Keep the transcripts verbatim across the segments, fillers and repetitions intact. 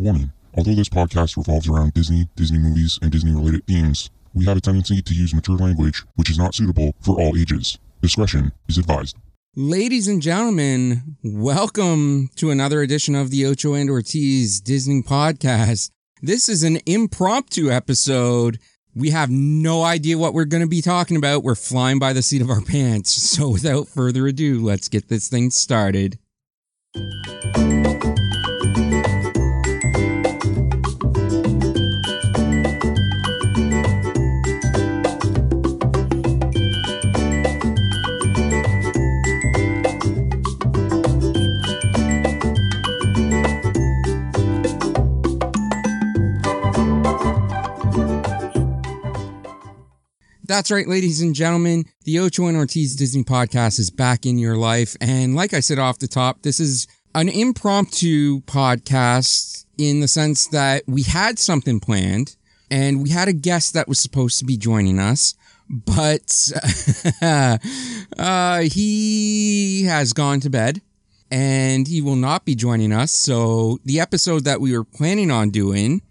Warning. Although this podcast revolves around Disney, Disney movies, and Disney-related themes, we have a tendency to use mature language which is not suitable for all ages. Discretion is advised. Ladies and gentlemen, welcome to another edition of the Ocho and Ortiz Disney Podcast. This is an impromptu episode. We have no idea what we're going to be talking about. We're flying by the seat of our pants. So without further ado, let's get this thing started. That's right, ladies and gentlemen. The Ocho and Ortiz Disney Podcast is back in your life. And like I said off the top, this is an impromptu podcast in the sense that we had something planned and we had a guest that was supposed to be joining us. But uh, he has gone to bed and he will not be joining us. So the episode that we were planning on doing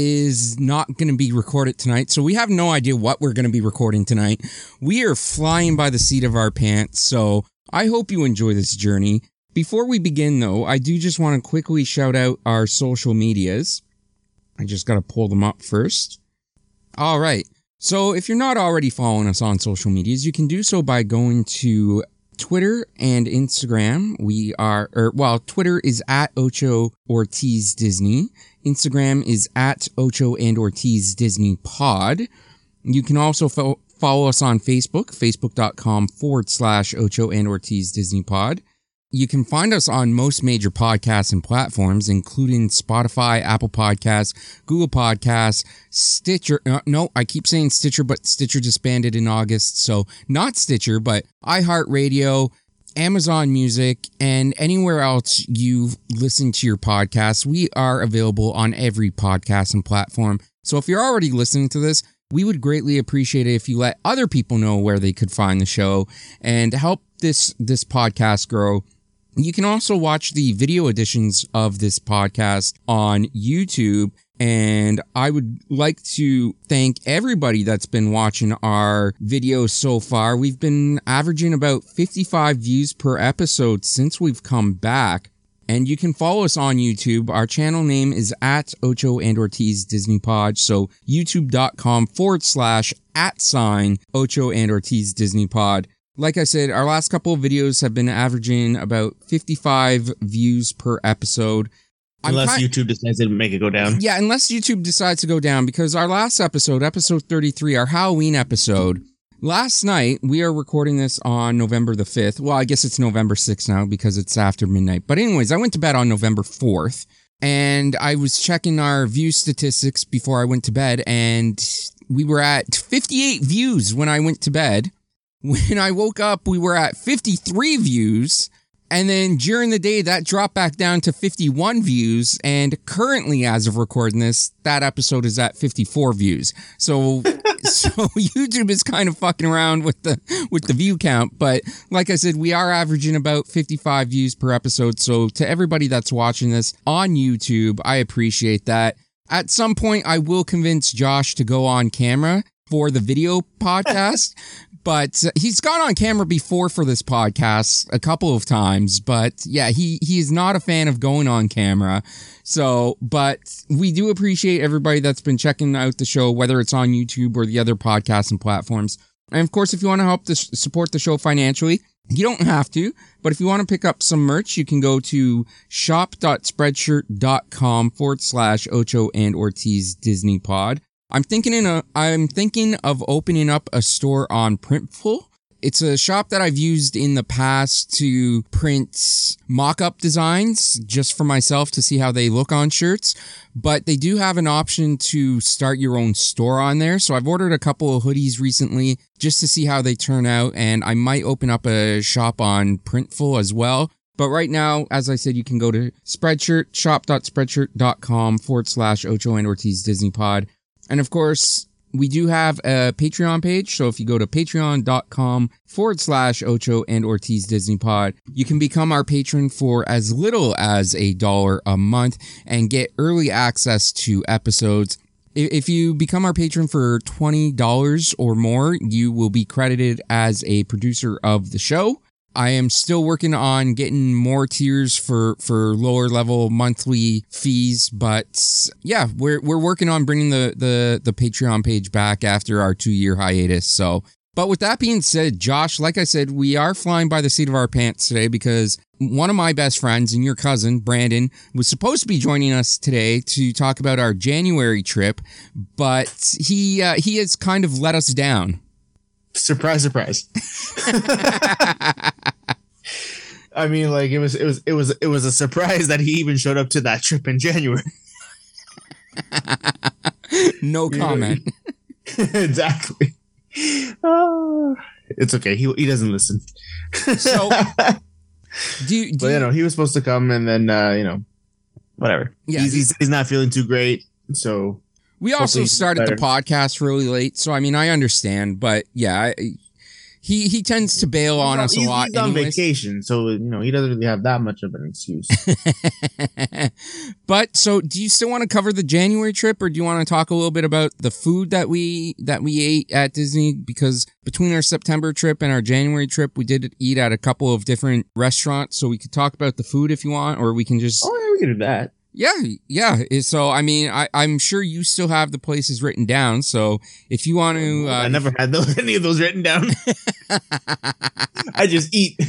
is not going to be recorded tonight. So we have no idea what we're going to be recording tonight. We are flying by the seat of our pants. So I hope you enjoy this journey. Before we begin though, I do just want to quickly shout out our social medias. I just got to pull them up first. All right. So if you're not already following us on social medias, you can do so by going to Twitter and Instagram. We are, or well, Twitter is at Ocho Ortiz Disney. Instagram is at Ocho and Ortiz Disney Pod. You can also fo- follow us on Facebook, facebook.com forward slash Ocho and Ortiz Disney Pod. You can find us on most major podcasts and platforms, including Spotify, Apple Podcasts, Google Podcasts, Stitcher. Uh, no, I keep saying Stitcher, but Stitcher disbanded in August. So not Stitcher, but iHeartRadio, Amazon Music, and anywhere else you listen to your podcasts. We are available on every podcast and platform. So if you're already listening to this, we would greatly appreciate it if you let other people know where they could find the show and help this, this podcast grow. You can also watch the video editions of this podcast on YouTube. And I would like to thank everybody that's been watching our videos so far. We've been averaging about fifty-five views per episode since we've come back. And you can follow us on YouTube. Our channel name is at Ocho and Ortiz Disney Pod. So youtube.com forward slash at sign Ocho and Ortiz Disney Pod. Like I said, our last couple of videos have been averaging about fifty-five views per episode. Unless kind- YouTube decides to make it go down. Yeah, unless YouTube decides to go down, because our last episode, episode thirty-three, our Halloween episode, last night, we are recording this on November the fifth. Well, I guess it's November sixth now because it's after midnight. But anyways, I went to bed on November fourth, and I was checking our view statistics before I went to bed, and we were at fifty-eight views when I went to bed. When I woke up, we were at fifty-three views. And then during the day, that dropped back down to fifty-one views. And currently, as of recording this, that episode is at fifty-four views. So, so YouTube is kind of fucking around with the, with the view count. But like I said, we are averaging about fifty-five views per episode. So to everybody that's watching this on YouTube, I appreciate that. At some point, I will convince Josh to go on camera for the video podcast. But uh, he's gone on camera before for this podcast a couple of times. But yeah, he, he is not a fan of going on camera. So, but we do appreciate everybody that's been checking out the show, whether it's on YouTube or the other podcasts and platforms. And of course, if you want to help this, support the show financially, you don't have to. But if you want to pick up some merch, you can go to shop.spreadshirt.com forward slash Ocho and Ortiz Disney Pod. I'm thinking in a, I'm thinking of opening up a store on Printful. It's a shop that I've used in the past to print mock-up designs just for myself to see how they look on shirts. But they do have an option to start your own store on there. So I've ordered a couple of hoodies recently just to see how they turn out. And I might open up a shop on Printful as well. But right now, as I said, you can go to Spreadshirt, shop.spreadshirt.com forward slash Ocho and Ortiz Disney Pod. And of course, We do have a Patreon page, so if you go to patreon.com forward slash Ocho and Ortiz Disney Pod, you can become our patron for as little as a dollar a month and get early access to episodes. If you become our patron for twenty dollars or more, you will be credited as a producer of the show. I am still working on getting more tiers for, for lower level monthly fees, but yeah, we're we're working on bringing the, the, the Patreon page back after our two year hiatus. So, but with that being said, Josh, like I said, we are flying by the seat of our pants today because one of my best friends and your cousin, Brandon, was supposed to be joining us today to talk about our January trip, but he uh, he has kind of let us down. Surprise, surprise. I mean, like, it was it was it was it was a surprise that he even showed up to that trip in January. No comment. Exactly. Oh, it's okay. He he doesn't listen. So, do you, do but you know, he was supposed to come, and then uh, you know, whatever. Yeah, he's, he's he's not feeling too great, so. We also started the podcast really late, so I mean, I understand, but yeah, I, he he tends to bail he's on on, us he's, a lot. He's on anyways. vacation, so you know he doesn't really have that much of an excuse. But so, do you still want to cover the January trip, or do you want to talk a little bit about the food that we that we ate at Disney? Because between our September trip and our January trip, we did eat at a couple of different restaurants, so we could talk about the food if you want, or we can just oh yeah, we can do that. Yeah, yeah. So, I mean, I, I'm sure you still have the places written down. So, if you want to... Uh, I never had those, any of those written down. I just eat.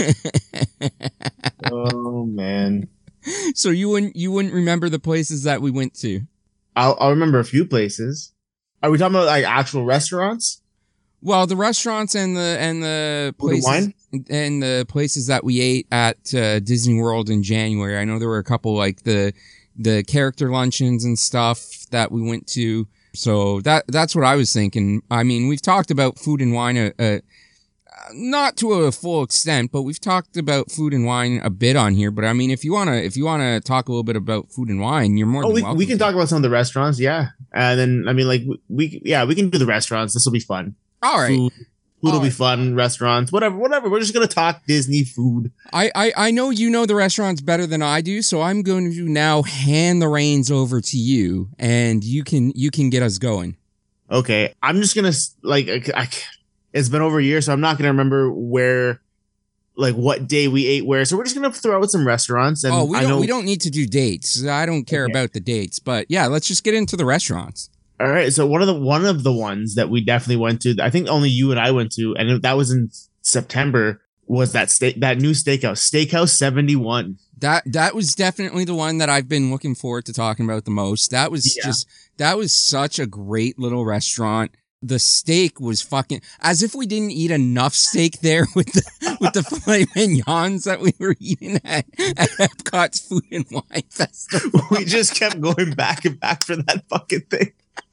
Oh, man. So, you wouldn't you wouldn't remember the places that we went to? I'll, I'll remember a few places. Are we talking about, like, actual restaurants? Well, the restaurants and the and the places... Food and wine? And the places that we ate at uh, Disney World in January. I know there were a couple like the the character luncheons and stuff that we went to. So that that's what I was thinking. I mean, we've talked about food and wine, uh, uh, not to a full extent, but we've talked about food and wine a bit on here. But I mean, if you wanna if you wanna talk a little bit about food and wine, you're more oh, than we, welcome. We can to. talk about some of the restaurants, yeah. And then I mean, like we yeah, we can do the restaurants. This will be fun. All right. Food. Food will All be right. fun. Restaurants, whatever, whatever. We're just gonna talk Disney food. I, I, I know you know the restaurants better than I do, so I'm going to now hand the reins over to you, and you can you can get us going. Okay, I'm just gonna like. I, I, it's been over a year, so I'm not gonna remember where, like, what day we ate where. So we're just gonna throw out some restaurants. And oh, we I don't know, we don't need to do dates. I don't care Okay. about the dates, but yeah, let's just get into the restaurants. All right, so one of the one of the ones that we definitely went to, I think only you and I went to, and that was in September. Was that steak that new steakhouse, Steakhouse seventy-one? That that was definitely the one that I've been looking forward to talking about the most. That was Yeah. just that was such a great little restaurant. The steak was fucking as if we didn't eat enough steak there with the with the filet mignons that we were eating at, at Epcot's Food and Wine Festival. We just kept going back and back for that fucking thing.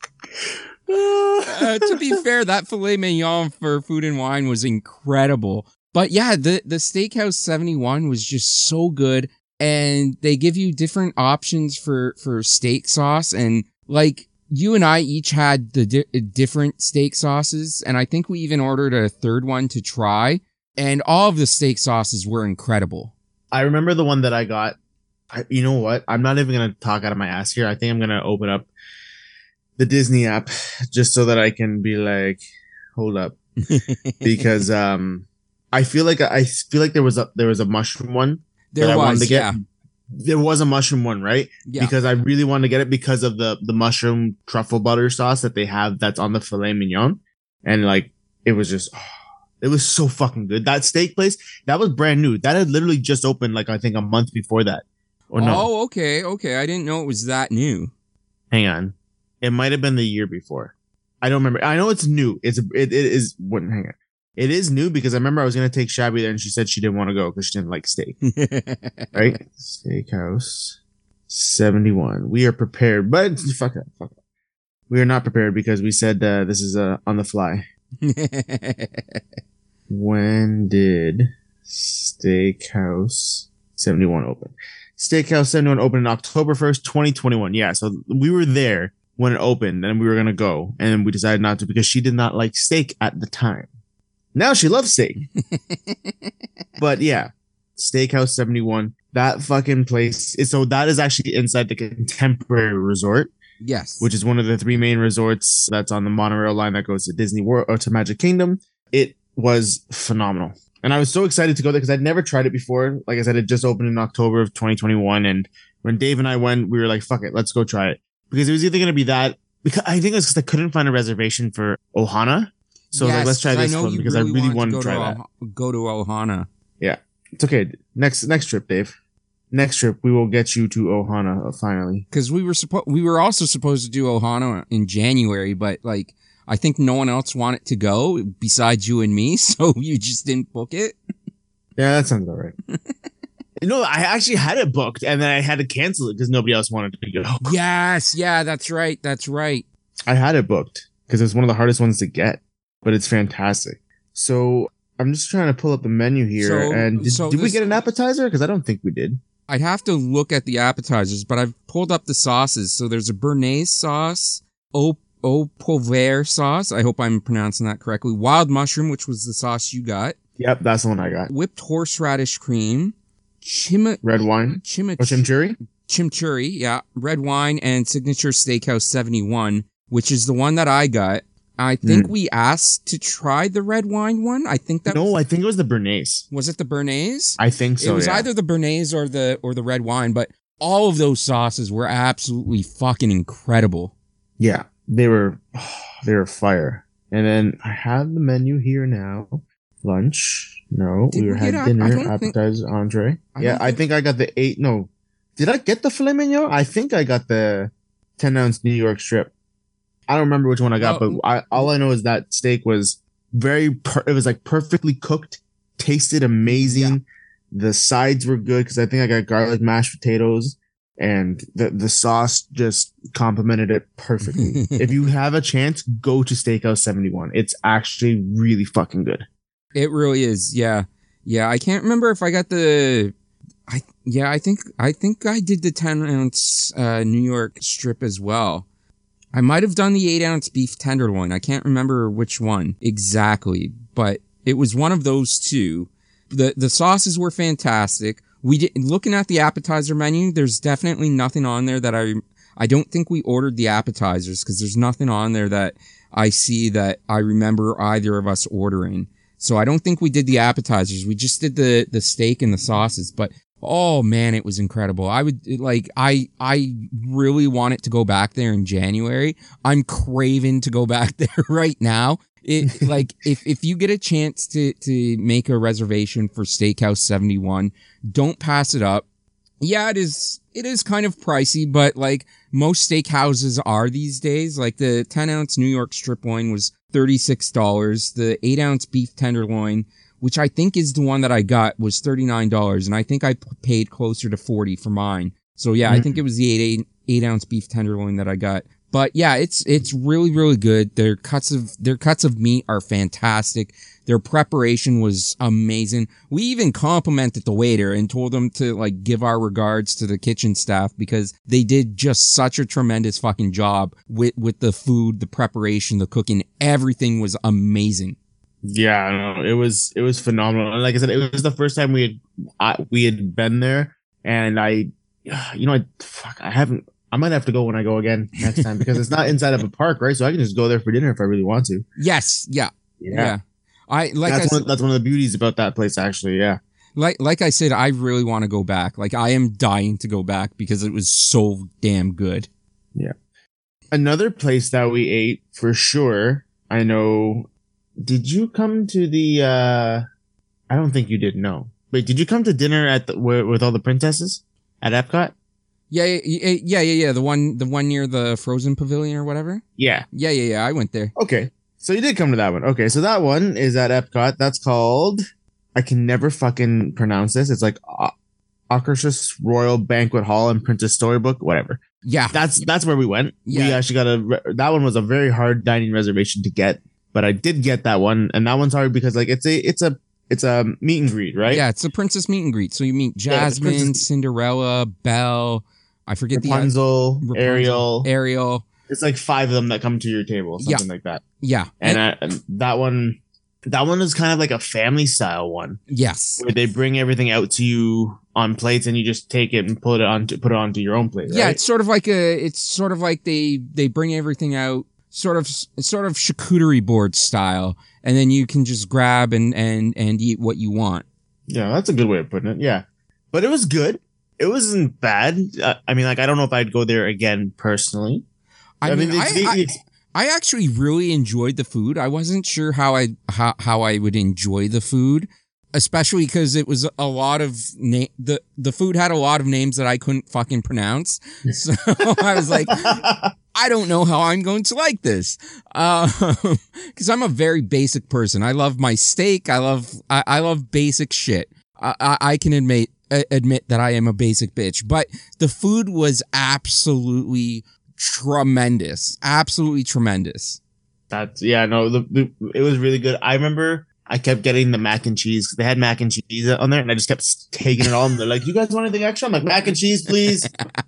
Uh, to be fair, that filet mignon for Food and Wine was incredible. But yeah, the, the Steakhouse seventy-one was just so good. And they give you different options for, for steak sauce. And like you and I each had the di- different steak sauces. And I think we even ordered a third one to try. And all of the steak sauces were incredible. I remember the one that I got. I, you know what? I'm not even gonna talk out of my ass here. I think I'm gonna open up the Disney app just so that I can be like, hold up, because um, I feel like I feel like there was a there was a mushroom one There that I wanted was, to get. yeah. There was a mushroom one, right? Yeah. Because I really wanted to get it because of the the mushroom truffle butter sauce that they have that's on the filet mignon, and like it was just. Oh, it was so fucking good. That steak place, that was brand new. That had literally just opened like I think a month before that. Or no. Oh, okay, okay. I didn't know it was that new. Hang on. It might have been the year before. I don't remember. I know it's new. It's it, it is what hang on. It is new because I remember I was gonna take Shabby there and she said she didn't want to go because she didn't like steak. Right? Steakhouse seventy-one. We are prepared, but fuck that. Fuck that. We are not prepared because we said uh, this is uh, on the fly. When did Steakhouse seventy-one open? Steakhouse seventy-one opened on October first, twenty twenty-one. Yeah, so we were there when it opened, and we were gonna go, and then we decided not to because she did not like steak at the time. Now she loves steak. But yeah, Steakhouse seventy-one. That fucking place is so that is actually inside the Contemporary Resort. Yes. Which is one of the three main resorts that's on the monorail line that goes to Disney World or to Magic Kingdom. It was phenomenal. And I was so excited to go there because I'd never tried it before. Like I said, it just opened in October of twenty twenty-one. And when Dave and I went, we were like, fuck it, let's go try it. Because it was either going to be that, because I think it's because I couldn't find a reservation for Ohana. So yes, like, let's try this one because really I really want to try to that. Go to Ohana. Yeah. It's okay. Next next trip, Dave. Next trip, we will get you to Ohana uh, finally. Because we were supposed, we were also supposed to do Ohana in January, but like I think no one else wanted to go besides you and me, so you just didn't book it. Yeah, that sounds about right. No, I actually had it booked, and then I had to cancel it because nobody else wanted to go. Yes, yeah, that's right, that's right. I had it booked because it's one of the hardest ones to get, but it's fantastic. So I'm just trying to pull up the menu here, So- and did, so did we this- get an appetizer? Because I don't think we did. I'd have to look at the appetizers, but I've pulled up the sauces. So there's a Bernaise sauce, au, au poivre sauce. I hope I'm pronouncing that correctly. Wild mushroom, which was the sauce you got. Yep, that's the one I got. Whipped horseradish cream. Chima, Red wine chima, or chimichurri? chimichurri, yeah. Red wine and Signature Steakhouse seventy-one, which is the one that I got. I think Mm. we asked to try the red wine one. I think that No, I think it was the Bernaise. was it the Bernaise? I think so. it was yeah. either the Bernaise or the or the red wine, but all of those sauces were absolutely fucking incredible. Yeah, they were they were fire. And then I have the menu here now. Lunch. No, Did we we were had get a- I dinner, don't think- appetizer, entree. I yeah, don't I think- think I got the eight. No, did I get the filet mignon? I think I got the ten ounce New York strip. I don't remember which one I got, Well, but I, all I know is that steak was very. Per- it was like perfectly cooked, tasted amazing. The sides were good because I think I got garlic mashed potatoes, and the the sauce just complemented it perfectly. If you have a chance, go to Steakhouse seventy-one. It's actually really fucking good. It really is. Yeah. Yeah, I can't remember if I got the I yeah, I think I think I did the ten ounce uh, New York strip as well. I might have done the eight ounce beef tenderloin. I can't remember which one exactly, but it was one of those two. The the sauces were fantastic. We did looking at the appetizer menu, there's definitely nothing on there that I I don't think we ordered the appetizers because there's nothing on there that I see that I remember either of us ordering. So I don't think we did the appetizers. We just did the the steak and the sauces, but oh man, it was incredible. I would like, I, I really want it to go back there in January. I'm craving to go back there right now. It like, if, if you get a chance to, to make a reservation for Steakhouse seventy-one, don't pass it up. Yeah, it is, it is kind of pricey, but like most steakhouses are these days. Like the ten ounce New York strip loin was thirty-six dollars. The eight ounce beef tenderloin, which I think is the one that I got, was thirty-nine dollars. And I think I p- paid closer to forty for mine. So yeah, mm-hmm. I think it was the eight, eight, eight ounce beef tenderloin that I got. But yeah, it's, it's really, really good. Their cuts of, their cuts of meat are fantastic. Their preparation was amazing. We even complimented the waiter and told them to like give our regards to the kitchen staff because they did just such a tremendous fucking job with, with the food, the preparation, the cooking. Everything was amazing. Yeah, no, it was it was phenomenal. And like I said, it was the first time we had I, we had been there, and I, you know, I fuck, I haven't. I might have to go when I go again next time because it's not inside of a park, right? So I can just go there for dinner if I really want to. Yes, yeah, Yeah, yeah. I like that's I, one. That's one of the beauties about that place, actually. Yeah. Like like I said, I really want to go back. Like I am dying to go back because it was so damn good. Yeah. Another place that we ate for sure. I know. Did you come to the, uh, I don't think you did, no. Wait, did you come to dinner at the, where, with all the princesses at Epcot? Yeah, yeah, yeah, yeah, yeah. The one, the one near the Frozen Pavilion or whatever. Yeah. Yeah, yeah, yeah. I went there. Okay. So you did come to that one. Okay. So that one is at Epcot. That's called, I can never fucking pronounce this. It's like uh, Akershus Royal Banquet Hall and Princess Storybook, whatever. Yeah. That's, that's where we went. Yeah. We actually got a, re- that one was a very hard dining reservation to get. But I did get that one, and that one's hard because like it's a it's a it's a meet and greet, right? Yeah, it's a princess meet and greet. So you meet Jasmine, yeah, Cinderella, Belle. I forget Rapunzel, the Rapunzel, Ariel. Ariel. It's like five of them that come to your table, something Yeah. like that. Yeah. And, I, and that one, that one is kind of like a family style one Yes. where they bring everything out to you on plates and you just take it and put it on to put it onto your own plate. Yeah, right? it's sort of like a. It's sort of like they they bring everything out, sort of sort of charcuterie board style, and then you can just grab and and and eat what you want. Yeah, that's a good way of putting it. Yeah, but it was good. It wasn't bad. Uh, I mean, like I don't know if I'd go there again personally. I, I mean, mean, I, it's the- I, it's- I actually really enjoyed the food. I wasn't sure how I how, how I would enjoy the food, especially because it was a lot of na- the the food had a lot of names that I couldn't fucking pronounce. So I was like, I don't know how I'm going to like this, because I'm a very basic person. I love my steak. I love I, I love basic shit. I, I, I can admit admit that I am a basic bitch, but the food was absolutely tremendous, absolutely tremendous. That's yeah, no, the, the, it was really good. I remember I kept getting the mac and cheese because they had mac and cheese on there, and I just kept taking it all. And they're like, "You guys want anything extra?" I'm like, "Mac and cheese, please."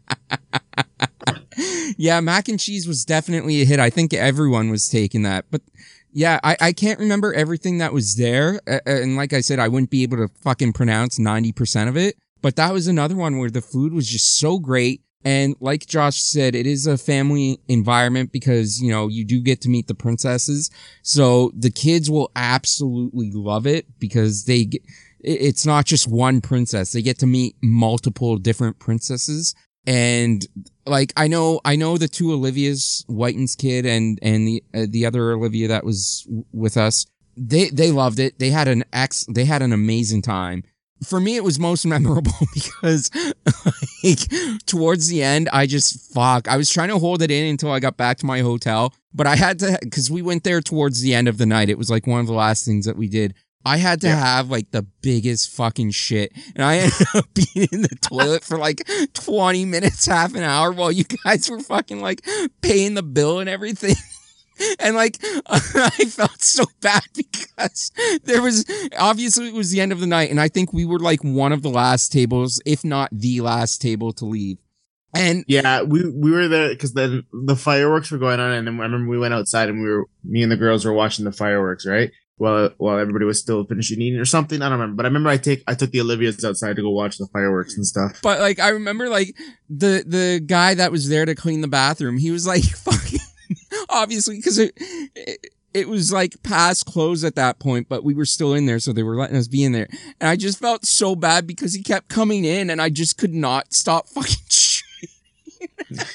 Yeah, mac and cheese was definitely a hit. I think everyone was taking that, but yeah, I, I can't remember everything that was there, uh, and like I said, I wouldn't be able to fucking pronounce ninety percent of it. But that was another one where the food was just so great. And like Josh said, it is a family environment because, you know, you do get to meet the princesses. So the kids will absolutely love it because they get, it's not just one princess. They get to meet multiple different princesses. And like, I know, I know the two Olivia's, Whiten's kid and, and the, uh, the other Olivia that was w- with us. They, they loved it. They had an ex, they had an amazing time. For me, it was most memorable because like towards the end, I just fuck. I was trying to hold it in until I got back to my hotel, but I had to, because we went there towards the end of the night. It was like one of the last things that we did. I had to Yeah. have like the biggest fucking shit. And I ended up being in the toilet for like twenty minutes, half an hour while you guys were fucking like paying the bill and everything. And like, I felt so bad because there was, obviously it was the end of the night. And I think we were like one of the last tables, if not the last table to leave. And Yeah, we we were there because then the fireworks were going on, and then I remember we went outside and we were me and the girls were watching the fireworks, right? While while everybody was still finishing eating or something. I don't remember, but I remember I take I took the Olivia's outside to go watch the fireworks and stuff. But like, I remember like the, the guy that was there to clean the bathroom, he was like fucking, obviously, because it, it, it was like past close at that point, but we were still in there. So they were letting us be in there. And I just felt so bad because he kept coming in and I just could not stop fucking shit.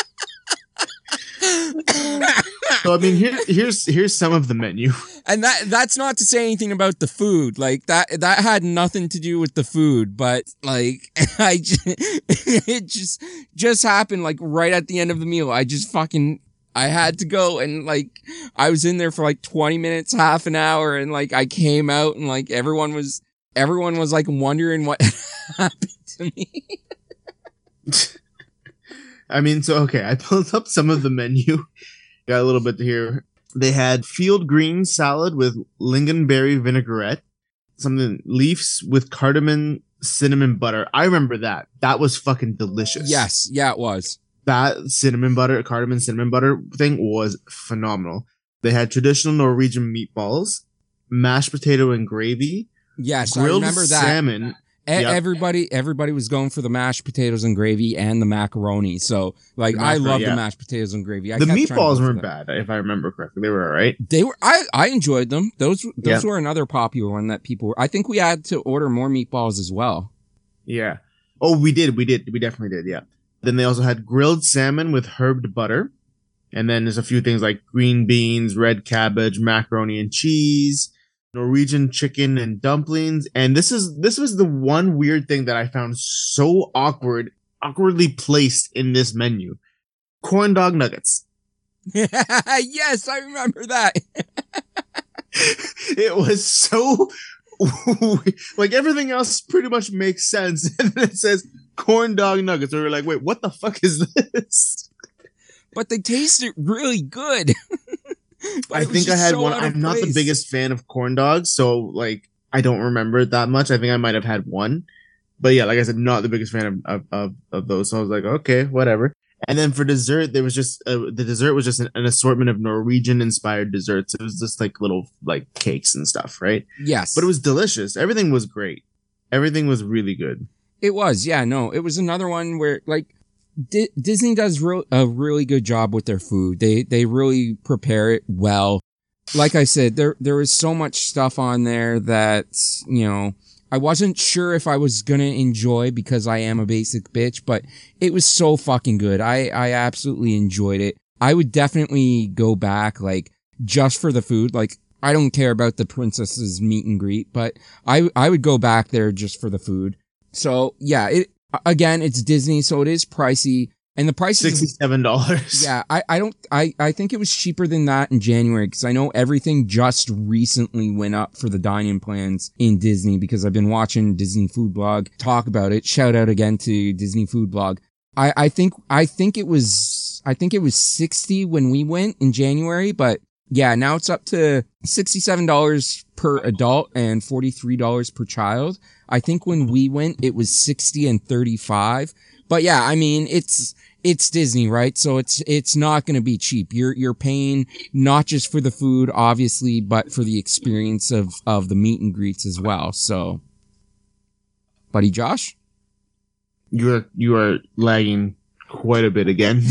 So I mean, here here's here's some of the menu. And that that's not to say anything about the food. Like that that had nothing to do with the food, but like I just, it just just happened like right at the end of the meal. I just fucking I had to go, and like I was in there for like twenty minutes, half an hour, and like I came out and like everyone was everyone was like wondering what happened to me. I mean, so okay, I pulled up some of the menu. Got a little bit here. They had field green salad with lingonberry vinaigrette, something leaves with cardamom cinnamon butter. I remember that. That was fucking delicious. Yes, yeah, it was. That cinnamon butter, cardamom cinnamon butter thing was phenomenal. They had traditional Norwegian meatballs, mashed potato and gravy, Yes, I grilled remember that. salmon. E- Yep. Everybody, everybody was going for the mashed potatoes and gravy and the macaroni. So, like, The I macaroni, love yeah. the mashed potatoes and gravy. I The kept trying to go meatballs for weren't them. bad, if I remember correctly. They were all right. They were. I I enjoyed them. Those those Yeah. were another popular one that people were. I think we had to order more meatballs as well. Yeah. Oh, we did. We did. We definitely did. Yeah. Then they also had grilled salmon with herbed butter. And then there's a few things like green beans, red cabbage, macaroni and cheese, Norwegian chicken and dumplings. And this is this was the one weird thing that I found so awkward, awkwardly placed in this menu. Corn dog nuggets. Yes, I remember that. It was so like everything else pretty much makes sense. And then it says corn dog nuggets. And we were like, wait, what the fuck is this? But they tasted really good. But I it was think I just had so one. out of I'm not the place. biggest fan of corn dogs, so like I don't remember it that much. I think I might have had one, but yeah, like I said, not the biggest fan of of, of, of those. So I was like, okay, whatever. And then for dessert, there was just uh, the dessert was just an, an assortment of Norwegian inspired desserts. It was just like little like cakes and stuff, right? Yes. But it was delicious. Everything was great. Everything was really good. It was, yeah, no, it was another one where like D- Disney does re- a really good job with their food. They they really prepare it well. Like I said, there there was so much stuff on there that, you know, I wasn't sure if I was gonna enjoy because I am a basic bitch, but it was so fucking good. I, I absolutely enjoyed it. I would definitely go back, like, just for the food. Like, I don't care about the princess's meet and greet, but I, I would go back there just for the food. So, yeah, it, again, it's Disney, so it is pricey. And the price is sixty-seven dollars. Yeah, I, I don't, I, I think it was cheaper than that in January because I know everything just recently went up for the dine-in plans in Disney because I've been watching Disney Food Blog talk about it. Shout out again to Disney Food Blog. I, I think, I think it was, I think it was sixty when we went in January, but yeah, now it's up to sixty-seven dollars per adult and forty-three dollars per child. I think when we went, it was sixty and thirty-five. But yeah, I mean, it's, it's Disney, right? So it's, it's not going to be cheap. You're, you're paying not just for the food, obviously, but for the experience of, of the meet and greets as well. So, buddy Josh? You are, you are lagging quite a bit again.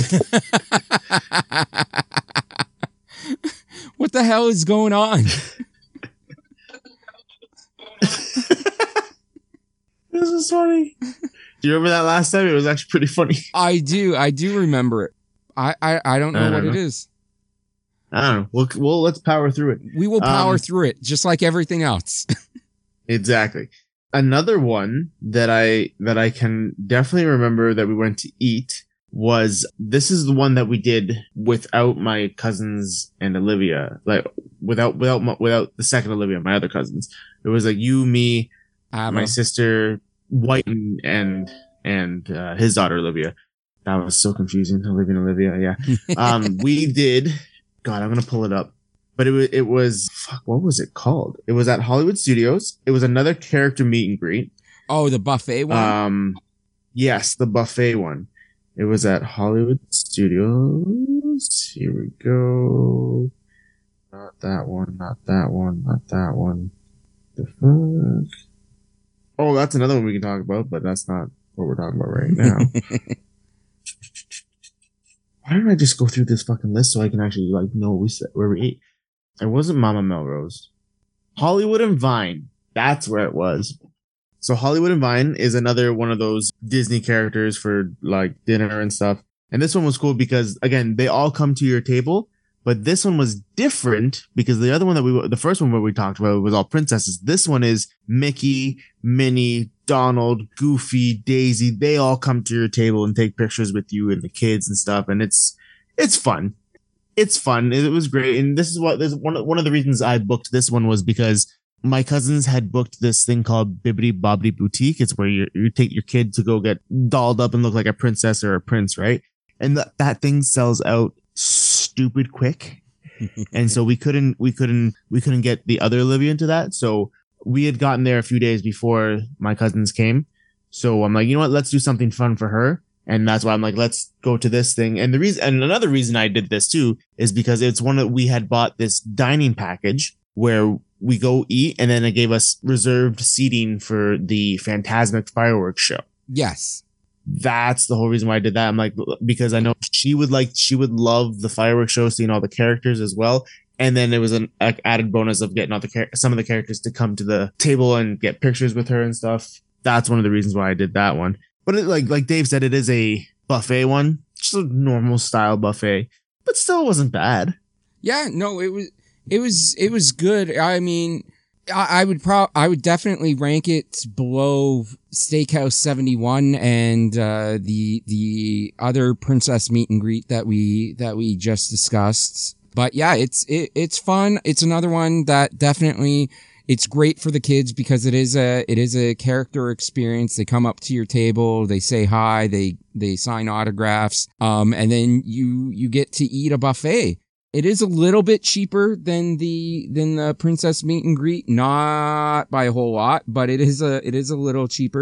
What the hell is going on? This is funny. Do you remember that last time? It was actually pretty funny. I do. I do remember it. I, I, I don't know I don't what know. it is. I don't know. We'll, we'll let's power through it. We will power um, through it, just like everything else. Exactly. Another one that I that I can definitely remember that we went to eat was this is the one that we did without my cousins and Olivia, like without without my, without the second Olivia, my other cousins. It was like you, me, Abba. my sister White, and and, and uh, his daughter Olivia. That was so confusing. Olivia and Olivia, yeah. Um, we did. God, I'm gonna pull it up. But it was it was fuck. What was it called? It was at Hollywood Studios. It was another character meet and greet. Oh, the buffet one. Um, yes, the buffet one. It was at Hollywood Studios. Here we go. Not that one. Not that one. Not that one. The fuck. Oh, that's another one we can talk about, but that's not what we're talking about right now. Why don't I just go through this fucking list so I can actually like know we said where we ate? It wasn't Mama Melrose. Hollywood and Vine. That's where it was. So Hollywood and Vine is another one of those Disney characters for like dinner and stuff. And this one was cool because again, they all come to your table, but this one was different because the other one that we, the first one where we talked about was all princesses. This one is Mickey, Minnie, Donald, Goofy, Daisy. They all come to your table and take pictures with you and the kids and stuff. And it's, it's fun. It's fun. It was great. And this is what, this one, one of the reasons I booked this one was because my cousins had booked this thing called Bibbidi Bobbidi Boutique. It's where you you take your kid to go get dolled up and look like a princess or a prince, right? And th- that thing sells out stupid quick. And so we couldn't, we couldn't, we couldn't get the other Olivia into that. So we had gotten there a few days before my cousins came. So I'm like, you know what? Let's do something fun for her. And that's why I'm like, let's go to this thing. And the reason, and another reason I did this too, is because it's one that we had bought this dining package where we go eat, and then it gave us reserved seating for the Fantasmic fireworks show. Yes. That's the whole reason why I did that. I'm like, because I know she would like, she would love the fireworks show, seeing all the characters as well. And then there was an added bonus of getting all the char- some of the characters to come to the table and get pictures with her and stuff. That's one of the reasons why I did that one. But it, like, like Dave said, it is a buffet one, just a normal style buffet, but still wasn't bad. Yeah, no, it was. It was, it was good. I mean, I, I would pro, I would definitely rank it below Steakhouse seventy-one and, uh, the, the other princess meet and greet that we, that we just discussed. But yeah, it's, it, it's fun. It's another one that definitely, it's great for the kids because it is a, it is a character experience. They come up to your table, they say hi, they, they sign autographs, um, and then you, you get to eat a buffet. It is a little bit cheaper than the than the princess meet and greet, not by a whole lot, but it is a it is a little cheaper.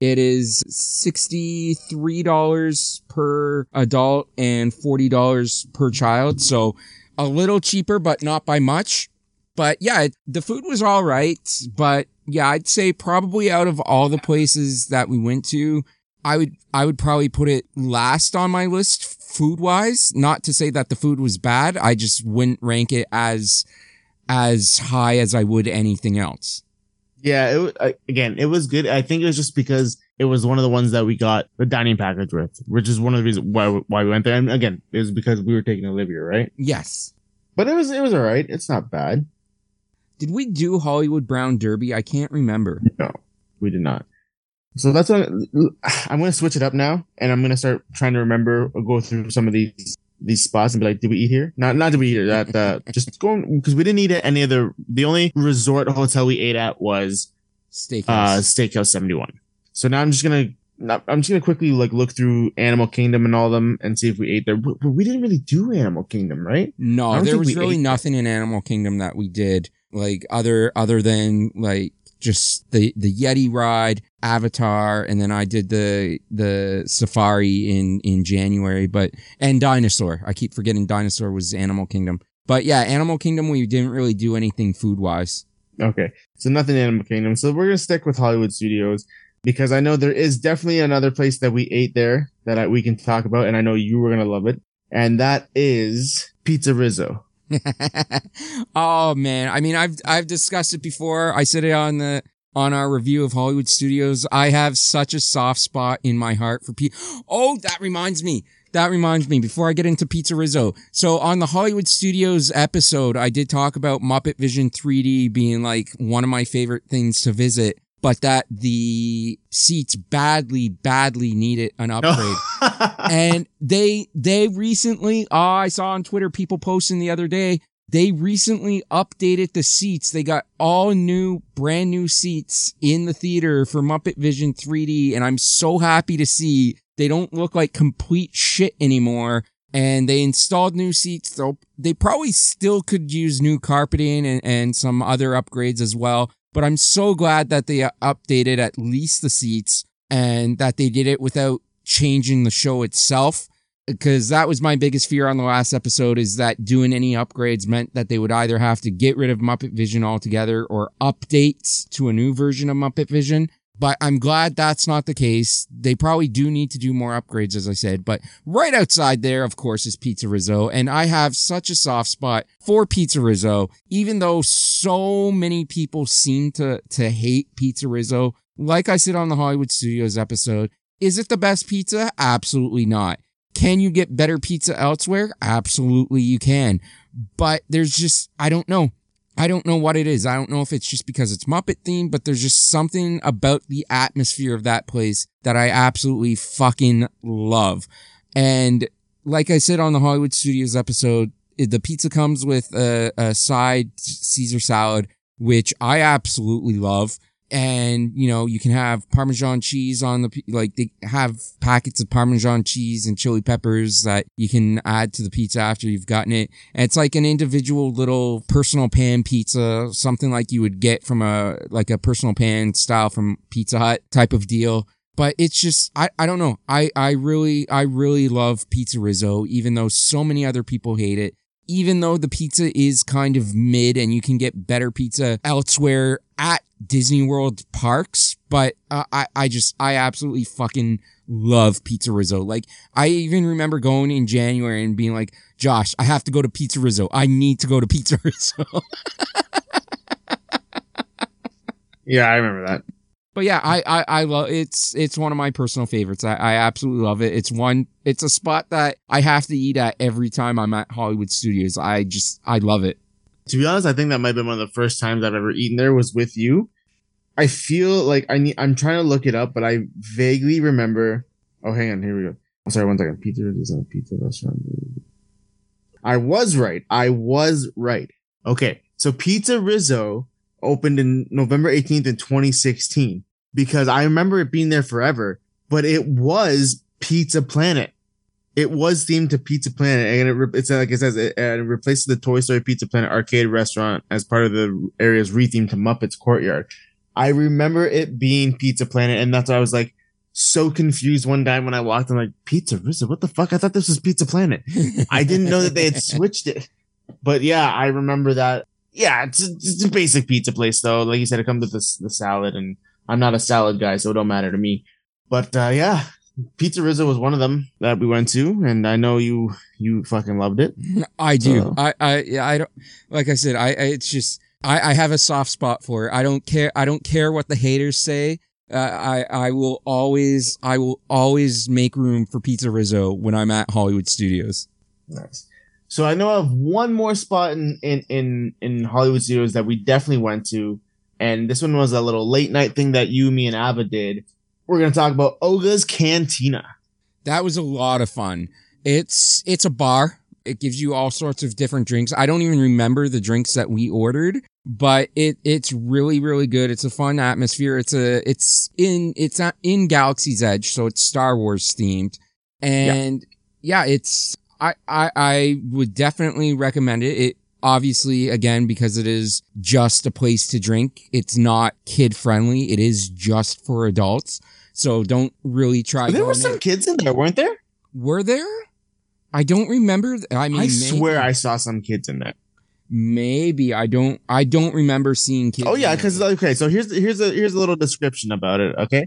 It is sixty-three dollars per adult and forty dollars per child. So a little cheaper, but not by much. But yeah, it, the food was all right. But yeah, I'd say probably out of all the places that we went to, I would, I would probably put it last on my list food wise. Not to say that the food was bad. I just wouldn't rank it as, as high as I would anything else. Yeah, it was, uh, again, it was good. I think it was just because it was one of the ones that we got the dining package with, which is one of the reasons why why we went there. And again, it was because we were taking Olivia, right? Yes. But it was it was all right. It's not bad. Did we do Hollywood Brown Derby? I can't remember. No, we did not. So that's what I'm, I'm going to switch it up now, and I'm going to start trying to remember or go through some of these these spots and be like, did we eat here? Not not did we eat here. That uh, just going because we didn't eat at any other. The only resort hotel we ate at was Steakhouse. Uh, Steakhouse seventy-one. So now I'm just gonna I'm just gonna quickly like look through Animal Kingdom and all of them and see if we ate there. But, but we didn't really do Animal Kingdom, right? No, there was really nothing in Animal Kingdom that we did like other other than like just the the Yeti ride, Avatar, and then I did the the safari in in January, but and Dinosaur. I keep forgetting Dinosaur was Animal Kingdom. But yeah, Animal Kingdom we didn't really do anything food wise. Okay, so nothing Animal Kingdom. So we're gonna stick with Hollywood Studios because I know there is definitely another place that we ate there that I, we can talk about, and I know you were gonna love it, and that is Pizza Rizzo. Oh man, I mean, I've I've discussed it before. I said it on the on our review of Hollywood Studios. I have such a soft spot in my heart for pizza. Oh, that reminds me. That reminds me, before I get into Pizza Rizzo. So on the Hollywood Studios episode, I did talk about Muppet Vision three D being like one of my favorite things to visit, but that the seats badly, badly needed an upgrade. And they, they recently, oh, I saw on Twitter people posting the other day, they recently updated the seats. They got all new, brand new seats in the theater for Muppet Vision three D. And I'm so happy to see they don't look like complete shit anymore. And they installed new seats. So they probably still could use new carpeting and, and some other upgrades as well. But I'm so glad that they updated at least the seats and that they did it without changing the show itself. Because that was my biggest fear on the last episode, is that doing any upgrades meant that they would either have to get rid of Muppet Vision altogether or update to a new version of Muppet Vision. But I'm glad that's not the case. They probably do need to do more upgrades, as I said. But right outside there, of course, is Pizza Rizzo. And I have such a soft spot for Pizza Rizzo, even though so many people seem to, to hate Pizza Rizzo. Like I said on the Hollywood Studios episode, is it the best pizza? Absolutely not. Can you get better pizza elsewhere? Absolutely you can. But there's just, I don't know. I don't know what it is. I don't know if it's just because it's Muppet themed, but there's just something about the atmosphere of that place that I absolutely fucking love. And like I said on the Hollywood Studios episode, the pizza comes with a, a side Caesar salad, which I absolutely love. And, you know, you can have Parmesan cheese on the, like, they have packets of Parmesan cheese and chili peppers that you can add to the pizza after you've gotten it. And it's like an individual little personal pan pizza, something like you would get from a, like a personal pan style from Pizza Hut type of deal. But it's just, I, I don't know. I, I really, I really love Pizza Rizzo, even though so many other people hate it. Even though the pizza is kind of mid and you can get better pizza elsewhere at Disney World parks, but uh, I, I just, I absolutely fucking love Pizza Rizzo. Like, I even remember going in January and being like, Josh, I have to go to Pizza Rizzo. I need to go to Pizza Rizzo. Yeah, I remember that. But yeah, I, I, I love, it's, it's one of my personal favorites. I, I absolutely love it. It's one, it's a spot that I have to eat at every time I'm at Hollywood Studios. I just, I love it. To be honest, I think that might have been one of the first times I've ever eaten there was with you. I feel like I need, I'm trying to look it up, but I vaguely remember, oh, hang on, here we go. Oh, sorry, one second. Pizza is a pizza restaurant. I was right. I was right. Okay. So Pizza Rizzo opened in November eighteenth in twenty sixteen, because I remember it being there forever, but it was Pizza Planet. It was themed to Pizza Planet, and it, it's like it says, it, it replaces the Toy Story Pizza Planet arcade restaurant as part of the area's rethemed to Muppets Courtyard. I remember it being Pizza Planet, and that's why I was like so confused one time when I walked in, like, Pizza Rizzo, what the fuck? I thought this was Pizza Planet. I didn't know that they had switched it. But yeah, I remember that. Yeah, it's, it's a basic pizza place, though. Like you said, it comes with the, the salad, and I'm not a salad guy, so it don't matter to me. But uh, yeah, Pizza Rizzo was one of them that we went to, and I know you you fucking loved it. I do. So. I I I don't. Like I said, I, I it's just I, I have a soft spot for it. I don't care. I don't care what the haters say. Uh, I I will always I will always make room for Pizza Rizzo when I'm at Hollywood Studios. Nice. So I know of one more spot in, in, in, in Hollywood Studios that we definitely went to. And this one was a little late night thing that you, me, and Ava did. We're going to talk about Oga's Cantina. That was a lot of fun. It's it's a bar. It gives you all sorts of different drinks. I don't even remember the drinks that we ordered, but it it's really, really good. It's a fun atmosphere. It's a it's in it's in Galaxy's Edge, so it's Star Wars themed. And yeah, yeah it's I, I, I would definitely recommend it. It obviously, again, because it is just a place to drink. It's not kid friendly. It is just for adults. So don't really try. There were some there. kids in there, weren't there? Were there? I don't remember. I mean, I maybe, swear I saw some kids in there. Maybe I don't. I don't remember seeing kids. Oh yeah, because okay. So here's here's a here's a little description about it. Okay.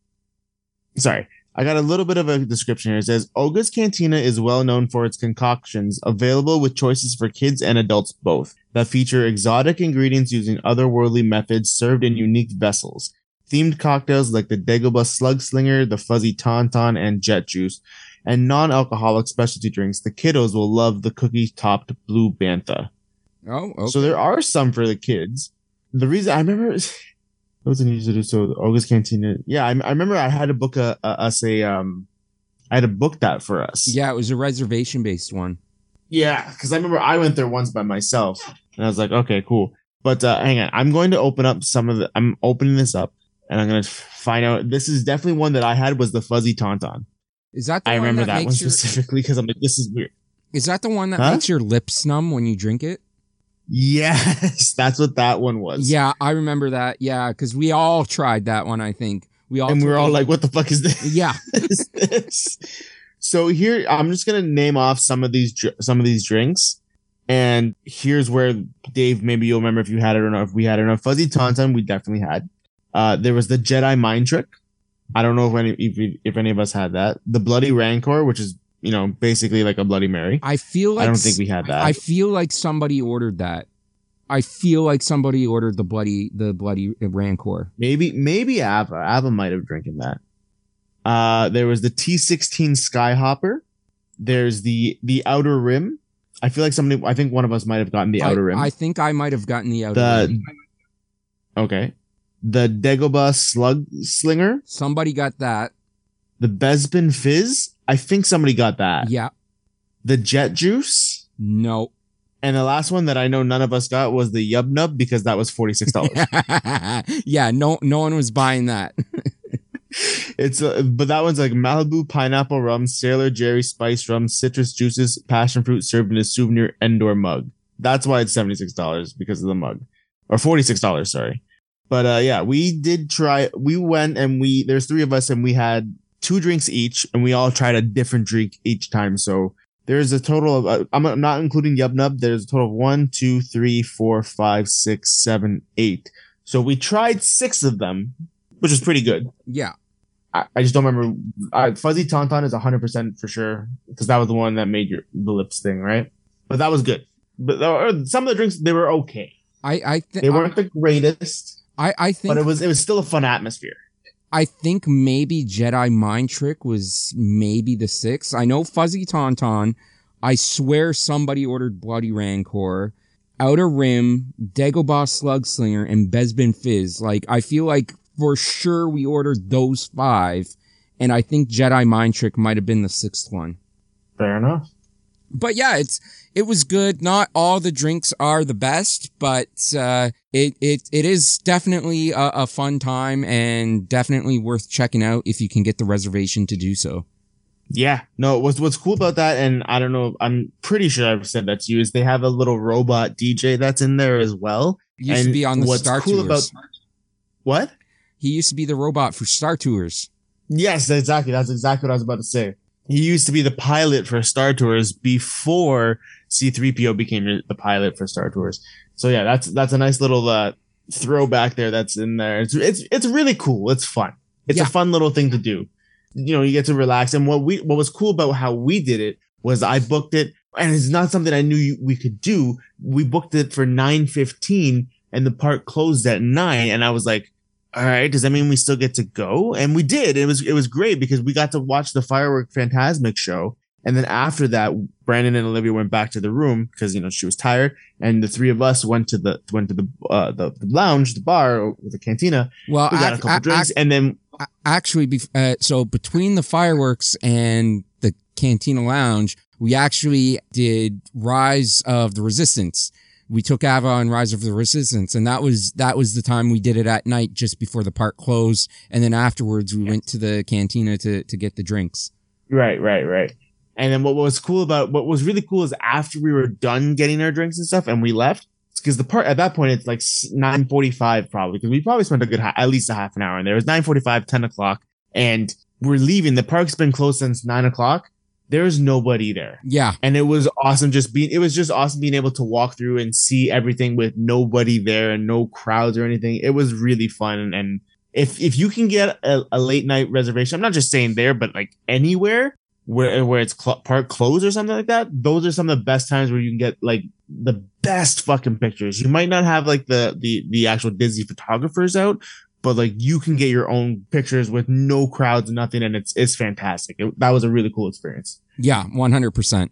Sorry. I got a little bit of a description here. It says, Oga's Cantina is well known for its concoctions, available with choices for kids and adults both, that feature exotic ingredients using otherworldly methods served in unique vessels. Themed cocktails like the Dagobah Slug Slinger, the Fuzzy Tauntaun, and Jet Juice, and non-alcoholic specialty drinks. The kiddos will love the cookie-topped Blue Bantha. Oh, okay. So there are some for the kids. The reason I remember... That was unusual to do. So the Oga's Cantina. Yeah, I, I remember I had to book a, a us a um, I had to book that for us. Yeah, it was a reservation based one. Yeah, because I remember I went there once by myself, and I was like, okay, cool. But uh, hang on, I'm going to open up some of the. I'm opening this up, and I'm going to find out. This is definitely one that I had was the Fuzzy Tauntaun. Is that the I one remember that, that one your, specifically because I'm like, this is weird. Is that the one that huh? makes your lips numb when you drink it? Yes, that's what that one was. Yeah, I remember that. Yeah, because we all tried that one, I think. We all and we were all like, what the fuck is this? Yeah. is this? So here, I'm just going to name off some of these some of these drinks. And here's where, Dave, maybe you'll remember if you had it or not. If we had it or not. Fuzzy Tauntaun, we definitely had. Uh, there was the Jedi Mind Trick. I don't know if any if, if any of us had that. The Bloody Rancor, which is, you know, basically like a Bloody Mary. I feel like I don't think we had that. I feel like somebody ordered that. I feel like somebody ordered the bloody the bloody Rancor. Maybe maybe Ava. Ava might have drinking that. Uh, there was the T sixteen Skyhopper. There's the the Outer Rim. I feel like somebody. I think one of us might have gotten the I, Outer Rim. I think I might have gotten the Outer the, Rim. Okay. The Dagobah Slug Slinger. Somebody got that. The Bespin Fizz. I think somebody got that. Yeah. The Jet Juice. No. And the last one that I know none of us got was the Yub Nub because that was forty-six dollars. Yeah, no no one was buying that. It's uh, but that one's like Malibu pineapple rum, Sailor Jerry spice rum, citrus juices, passion fruit served in a souvenir Endor mug. That's why it's seventy-six dollars because of the mug. Or forty-six dollars, sorry. But uh yeah, we did try we went and we there's three of us and we had two drinks each, and we all tried a different drink each time. So there's a total of, uh, I'm not including Yub Nub, there's a total of one, two, three, four, five, six, seven, eight. So we tried six of them, which is pretty good. Yeah. I, I just don't remember. Uh, Fuzzy Tauntaun is one hundred percent for sure, because that was the one that made your the lips thing, right? But that was good. But uh, some of the drinks, they were okay. I, I think They weren't the greatest, I, I think but it was it was still a fun atmosphere. I think maybe Jedi Mind Trick was maybe the sixth. I know Fuzzy Tauntaun. I swear somebody ordered Bloody Rancor, Outer Rim, Dagobah Slug Slinger, and Bespin Fizz. Like, I feel like for sure we ordered those five, and I think Jedi Mind Trick might have been the sixth one. Fair enough. But yeah, it's it was good. Not all the drinks are the best, but uh, it it it is definitely a, a fun time and definitely worth checking out if you can get the reservation to do so. Yeah, no. What's what's cool about that, and I don't know, I'm pretty sure I've said that to you, is they have a little robot D J that's in there as well. Used and to be on the what's Star cool Tours. About, What? He used to be the robot for Star Tours. Yes, exactly. That's exactly what I was about to say. He used to be the pilot for Star Tours before C three P O became the pilot for Star Tours. So yeah, that's that's a nice little uh, throwback there that's in there. It's it's it's really cool. It's fun. It's Yeah. a fun little thing to do. You know, you get to relax. And what we what was cool about how we did it was I booked it, and it's not something I knew you, we could do. We booked it for nine fifteen, and the park closed at nine, and I was like, all right, does that mean we still get to go? And we did. It was it was great because we got to watch the Firework Phantasmic show. And then after that, Brandon and Olivia went back to the room because, you know, she was tired. And the three of us went to the went to the uh, the, the lounge, the bar, or the cantina. Well, We got ac- a couple ac- drinks. And then, ac- actually, bef- uh, so between the fireworks and the Cantina Lounge, we actually did Rise of the Resistance. We took Ava on Rise of the Resistance, and that was that was the time we did it at night just before the park closed. And then afterwards, we went to the cantina to to get the drinks. right, right, right. And then what was cool about what was really cool is after we were done getting our drinks and stuff and we left, because the part at that point, it's like nine forty-five probably, because we probably spent a good, ha- at least a half an hour in there. It was nine forty-five, ten o'clock, and we're leaving. The park's been closed since nine o'clock. There's nobody there. Yeah, And it was awesome just being, it was just awesome being able to walk through and see everything with nobody there and no crowds or anything. It was really fun. And, and if, if you can get a, a late night reservation, I'm not just saying there, but like anywhere where, where it's cl- park closed or something like that, those are some of the best times where you can get like the best fucking pictures. You might not have like the, the, the actual Disney photographers out, but like you can get your own pictures with no crowds, nothing. And it's, it's fantastic. It, that was a really cool experience. yeah, one hundred percent.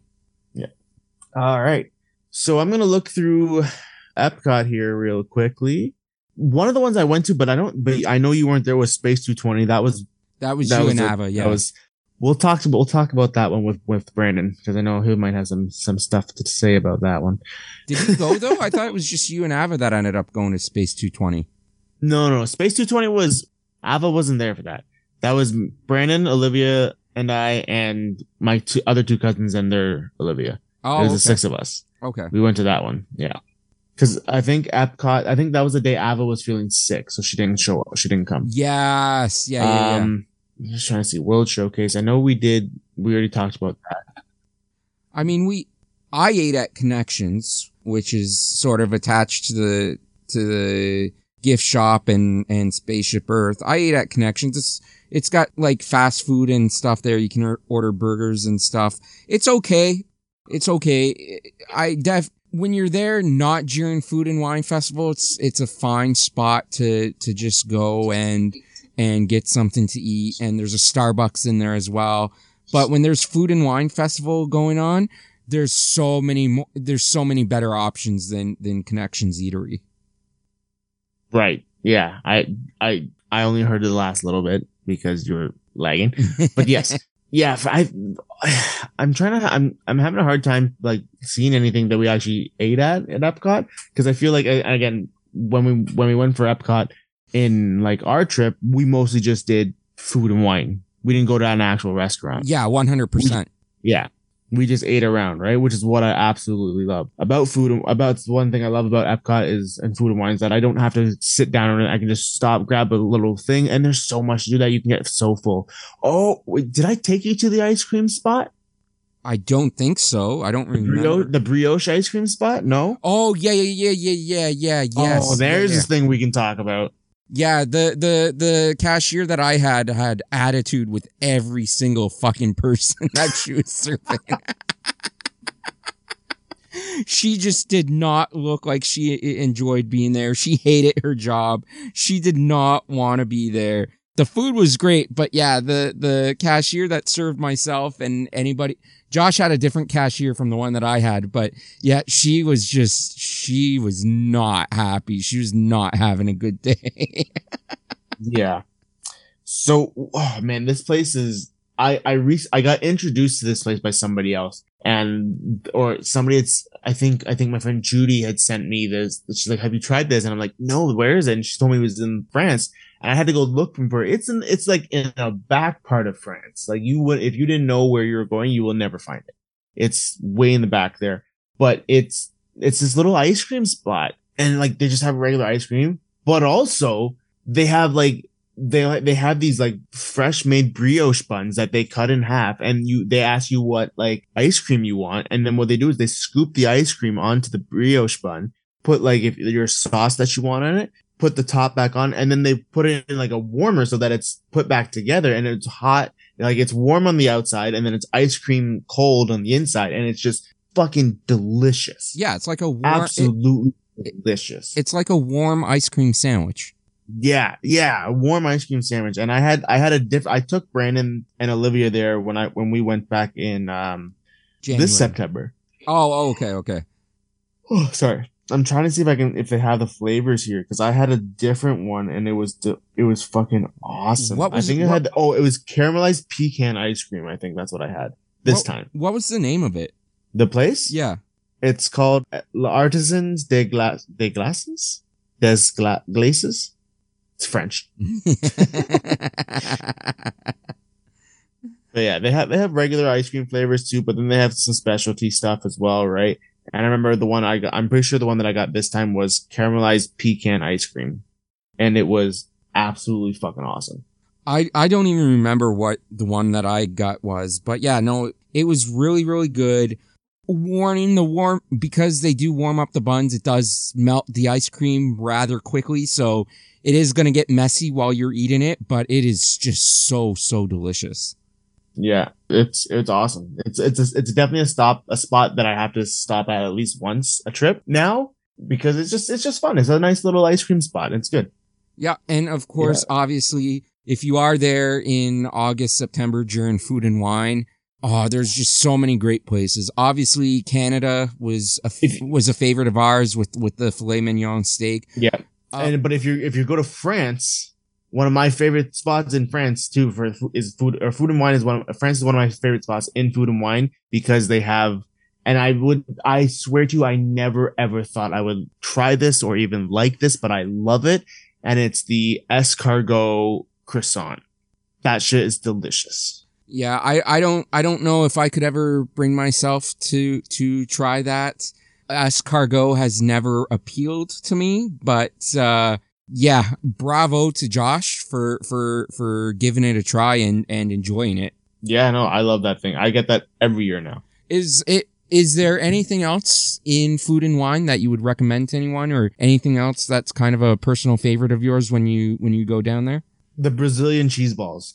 All right. So I'm going to look through Epcot here real quickly. One of the ones I went to, but I don't, but I know you weren't there, was Space two twenty. That was, That was that you was and a- Ava. Yeah, that was, we'll talk to, we'll talk about that one with, with Brandon, because I know he might have some, some stuff to say about that one. did you go though? I thought it was just you and Ava that ended up going to Space two twenty. No, no, Space two twenty was, Ava wasn't there for that. That was Brandon, Olivia, and I, and my two other two cousins and their Olivia. Oh, There's okay. the six of us. okay. We went to that one. Yeah. Cause I think Epcot, I think that was the day Ava was feeling sick. So she didn't show up. She didn't come. Yes, yeah, yeah, yeah. Um, I'm just trying to see World Showcase. I know we did, we already talked about that. I mean, we, I ate at Connections, which is sort of attached to the, to the gift shop and, and Spaceship Earth. I ate at Connections. It's, it's got like fast food and stuff there. You can or- order burgers and stuff. It's okay. It's okay. I def, when you're there, not during Food and Wine Festival, it's, it's a fine spot to, to just go and, and get something to eat. And there's a Starbucks in there as well. But when there's Food and Wine Festival going on, there's so many more, there's so many better options than, than Connections Eatery. Right. Yeah. I, I, I only heard the last little bit because you were lagging, but yes. Yeah. I, I'm trying to, I'm, I'm having a hard time like seeing anything that we actually ate at, at Epcot. Cause I feel like, again, when we, when we went for Epcot in like our trip, we mostly just did food and wine. We didn't go to an actual restaurant. Yeah, one hundred percent. Yeah. We just ate around, right? Which is what I absolutely love about food. And about one thing I love about Epcot is and food and wine is that I don't have to sit down and I can just stop, grab a little thing. And there's so much to do that you can get so full. Oh, wait, did I take you to the ice cream spot? I don't think so. I don't The, remember. brio- the brioche ice cream spot? No. Oh, yeah, yeah, yeah, yeah, yeah, yeah, yes. Oh, there's yeah, this thing we can talk about. yeah, the, the, the cashier that I had had attitude with every single fucking person that she was serving. She just did not look like she enjoyed being there. She hated her job. She did not want to be there. The food was great, but yeah, the, the cashier that served myself and anybody, Josh had a different cashier from the one that I had, but yeah, she was just, she was not happy. She was not having a good day. Yeah. So, oh man, this place is, I, I re- I got introduced to this place by somebody else and, or somebody it's, I think, I think my friend Judy had sent me this. She's like, have you tried this? And I'm like, no, where is it? And she told me it was in France and I had to go look for it. It's in, it's like in a back part of France. Like you would, if you didn't know where you were going, you will never find it. It's way in the back there, but it's, it's this little ice cream spot and like they just have regular ice cream, but also they have like they they have these like fresh made brioche buns that they cut in half, and you they ask you what like ice cream you want, and then what they do is they scoop the ice cream onto the brioche bun, put like if your sauce that you want on it, put the top back on, and then they put it in like a warmer so that it's put back together and it's hot, like it's warm on the outside, and then it's ice cream cold on the inside, and it's just fucking delicious. Yeah, it's like a warm, absolutely it, delicious. It's like a warm ice cream sandwich. Yeah, yeah, a warm ice cream sandwich. And I had I had a diff I took Brandon and Olivia there when I when we went back in um January. This September. Oh, oh, okay, okay. Oh, sorry. I'm trying to see if I can if they have the flavors here, because I had a different one and it was it was fucking awesome. What was I think it, it had oh, it was caramelized pecan ice cream. I think that's what I had this what, time. What was the name of it? The place? Yeah. It's called L'Artisans des Gla- des Glaces? Des Gla- Glaces? It's French. But yeah, they have they have regular ice cream flavors too, but then they have some specialty stuff as well, right? And I remember the one I got, I'm pretty sure the one that I got this time was caramelized pecan ice cream. And it was absolutely fucking awesome. I, I don't even remember what the one that I got was, but yeah, no, it was really, really good. Warning, the warm, because they do warm up the buns, it does melt the ice cream rather quickly. So it is going to get messy while you're eating it, but it is just so, so delicious. Yeah, it's it's awesome. It's it's a, it's definitely a stop, a spot that I have to stop at at least once a trip now, because it's just it's just fun. It's a nice little ice cream spot. It's good. Yeah, and of course, yeah. Obviously, if you are there in August, September during Food and Wine, oh, there's just so many great places. Obviously, Canada was a if, was a favorite of ours with with the filet mignon steak. Yeah, um, and but if you if you go to France. One of my favorite spots in France too for is food or Food and Wine is one of, France is one of my favorite spots in Food and Wine, because they have, and I would, I swear to you, I never ever thought I would try this or even like this, but I love it. And it's the escargot croissant. That shit is delicious. Yeah. I, I don't, I don't know if I could ever bring myself to, to try that. Escargot has never appealed to me, but, uh, yeah, bravo to Josh for, for, for giving it a try and, and enjoying it. Yeah, no, I love that thing. I get that every year now. Is it, is there anything else in Food and Wine that you would recommend to anyone, or anything else that's kind of a personal favorite of yours when you, when you go down there? The Brazilian cheese balls.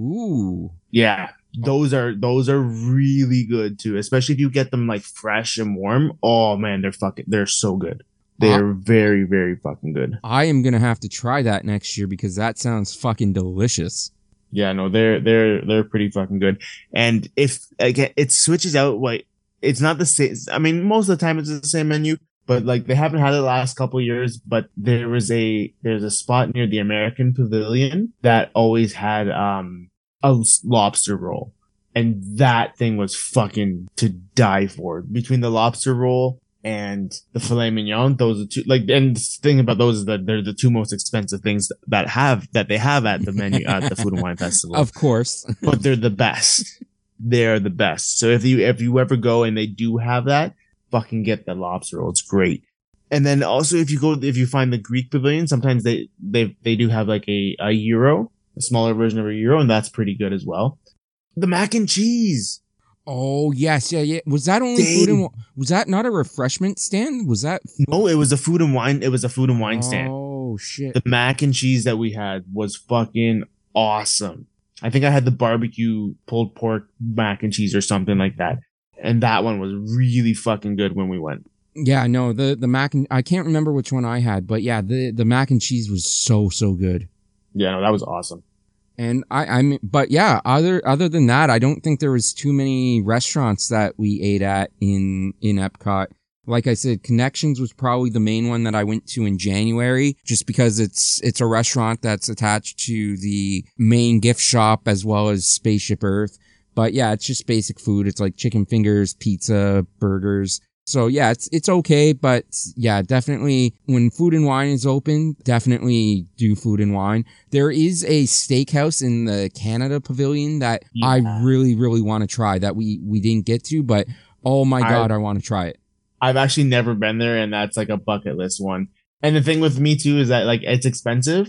Ooh. Yeah. Those are, those are really good too. Especially if you get them like fresh and warm. Oh man, they're fucking, they're so good. They're uh, very, very fucking good. I am going to have to try that next year, because that sounds fucking delicious. Yeah, no, they're, they're, they're pretty fucking good. And if, again, it switches out, like, it's not the same. I mean, most of the time it's the same menu, but like they haven't had it the last couple of years, but there was a, there's a spot near the American Pavilion that always had, um, a lobster roll. And that thing was fucking to die for. Between the lobster roll and the filet mignon, those are two, like, and the thing about those is that they're the two most expensive things that have, that they have at the menu, at the Food and Wine Festival. Of course. But they're the best. They're the best. So if you, if you ever go and they do have that, fucking get the lobster roll. It's great. And then also if you go, if you find the Greek Pavilion, sometimes they, they, they do have like a, a gyro, a smaller version of a gyro, and that's pretty good as well. The mac and cheese. Oh yes, yeah, yeah. Was that only Dang. food and was that not a refreshment stand? Was that no? It was a food and wine. It was a food and wine oh, stand. Oh shit! The mac and cheese that we had was fucking awesome. I think I had the barbecue pulled pork mac and cheese or something like that, and that one was really fucking good when we went. Yeah, no, the the mac and I can't remember which one I had, but yeah, the the mac and cheese was so so good. Yeah, no, that was awesome. And I, I mean, but yeah, other, other than that, I don't think there was too many restaurants that we ate at in, in Epcot. Like I said, Connections was probably the main one that I went to in January, just because it's, it's a restaurant that's attached to the main gift shop as well as Spaceship Earth. But yeah, it's just basic food. It's like chicken fingers, pizza, burgers. So yeah, it's, it's okay, but yeah, definitely when Food and Wine is open, definitely do Food and Wine. There is a steakhouse in the Canada Pavilion that yeah. I really, really want to try that we, we didn't get to, but oh my God, I, I want to try it. I've actually never been there, and that's like a bucket list one. And the thing with me too is that like it's expensive,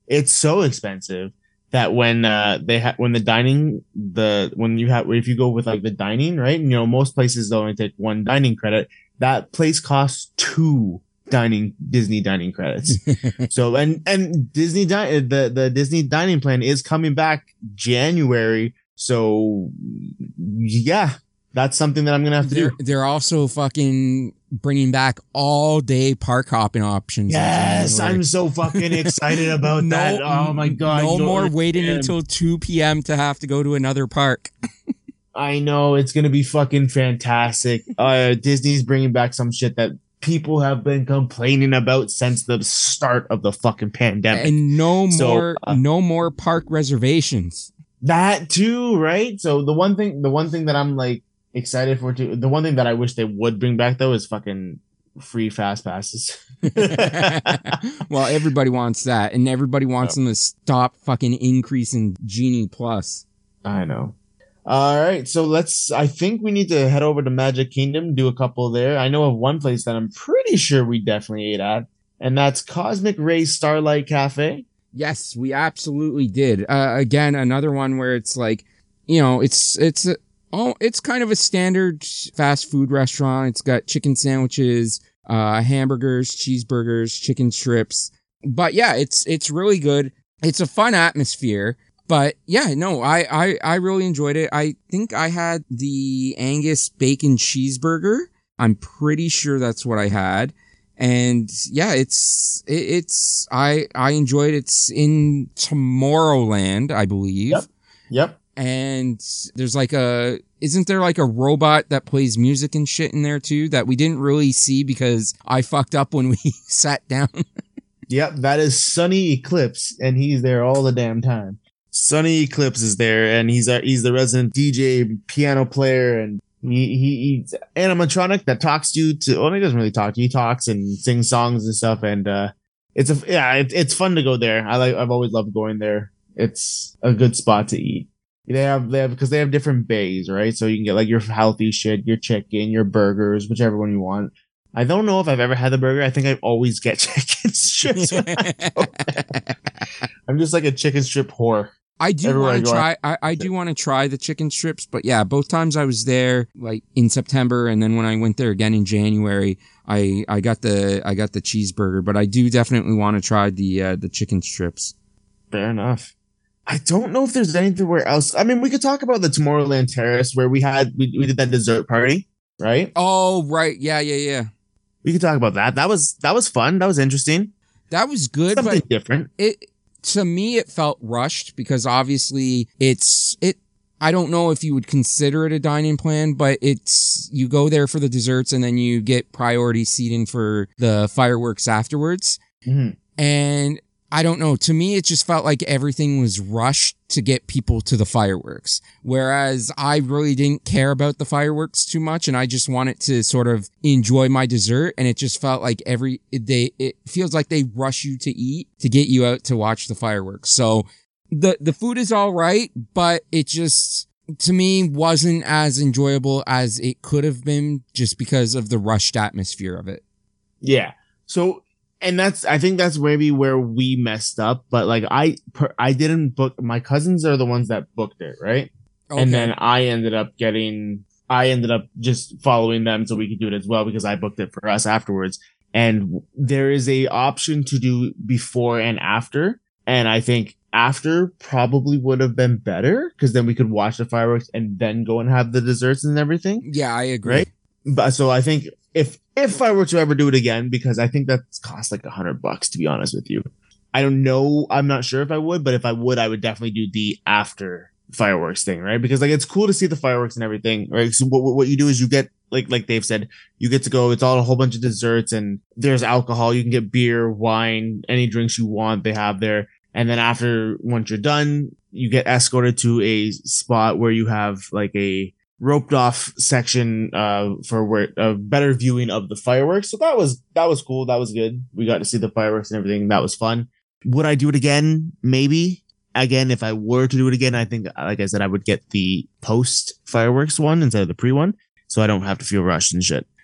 It's so expensive that when uh they have when the dining the when you have if you go with like the dining, right? You know, most places only take one dining credit. That place costs two dining Disney dining credits. So and and Disney di- the the Disney dining plan is coming back January. So yeah, that's something that I'm gonna have to they're, do. They're also fucking bringing back all day park hopping options. Yes, I'm so fucking excited about no, that. Oh my god! No you more waiting understand. until two p.m. to have to go to another park. I know it's gonna be fucking fantastic. Uh, Disney's bringing back some shit that people have been complaining about since the start of the fucking pandemic. And no So, more, uh, no more park reservations. That too, right? So the one thing, the one thing that I'm like excited for too, the one thing that I wish they would bring back though is fucking free fast passes. Well, everybody wants that, and everybody wants Yep. them to stop fucking increasing Genie Plus. I know. All right, so let's. I think we need to head over to Magic Kingdom, do a couple there. I know of one place that I'm pretty sure we definitely ate at, and that's Cosmic Ray Starlight Cafe. Yes, we absolutely did. Uh, again, another one where it's like, you know, it's it's a, oh, it's kind of a standard fast food restaurant. It's got chicken sandwiches, uh, hamburgers, cheeseburgers, chicken strips. But yeah, it's it's really good. It's a fun atmosphere. But yeah, no, I, I, I really enjoyed it. I think I had the Angus bacon cheeseburger. I'm pretty sure that's what I had. And yeah, it's, it, it's, I, I enjoyed it. It's in Tomorrowland, I believe. Yep. Yep. And there's like a, isn't there like a robot that plays music and shit in there too that we didn't really see because I fucked up when we sat down? Yep. That is Sunny Eclipse, and he's there all the damn time. Sunny Eclipse is there, and he's our, he's the resident D J, piano player, and he, he he's animatronic that talks to you. To well, he doesn't really talk to you. He talks and sings songs and stuff, and uh, it's a yeah, it, it's fun to go there. I like I've always loved going there. It's a good spot to eat. They have they have because they have different bays, right? So you can get like your healthy shit, your chicken, your burgers, whichever one you want. I don't know if I've ever had the burger. I think I always get chicken strips. when I go there. I'm just like a chicken strip whore. I do Everywhere I want to go, try. I, I do want to try the chicken strips, but yeah, both times I was there, like in September, and then when I went there again in January, I I got the I got the cheeseburger. But I do definitely want to try the uh, the chicken strips. Fair enough. I don't know if there's anywhere else. I mean, we could talk about the Tomorrowland Terrace where we had we, we did that dessert party, right? Oh right, yeah, yeah, yeah. We could talk about that. That was that was fun. That was interesting. That was good, Something but different. it to me it felt rushed because obviously it's it. I don't know if you would consider it a dining plan, but it's you go there for the desserts and then you get priority seating for the fireworks afterwards. Mhm. And I don't know. To me, it just felt like everything was rushed to get people to the fireworks. Whereas I really didn't care about the fireworks too much, and I just wanted to sort of enjoy my dessert. And it just felt like every they it feels like they rush you to eat to get you out to watch the fireworks. So the the food is all right, but it just to me wasn't as enjoyable as it could have been just because of the rushed atmosphere of it. Yeah. So, and that's, I think that's maybe where we messed up. But like, I, per, I didn't book, my cousins are the ones that booked it, right? Okay. And then I ended up getting, I ended up just following them so we could do it as well because I booked it for us afterwards. And there is a option to do before and after. And I think after probably would have been better because then we could watch the fireworks and then go and have the desserts and everything. Yeah, I agree. Right? But so I think if if I were to ever do it again, because I think that's cost like a hundred bucks to be honest with you. I don't know. I'm not sure if I would, but if I would, I would definitely do the after fireworks thing, right? Because like it's cool to see the fireworks and everything, right? So what what you do is you get like like Dave said, you get to go. It's all a whole bunch of desserts and there's alcohol. You can get beer, wine, any drinks you want. They have there. And then after once you're done, you get escorted to a spot where you have like a roped off section uh for where a better viewing of the fireworks. So that was that was cool. That was good. We got to see the fireworks and everything. That was fun. Would I do it again? Maybe. Again, if I were to do it again, I think, like I said, I would get the post fireworks one instead of the pre one, so I don't have to feel rushed and shit.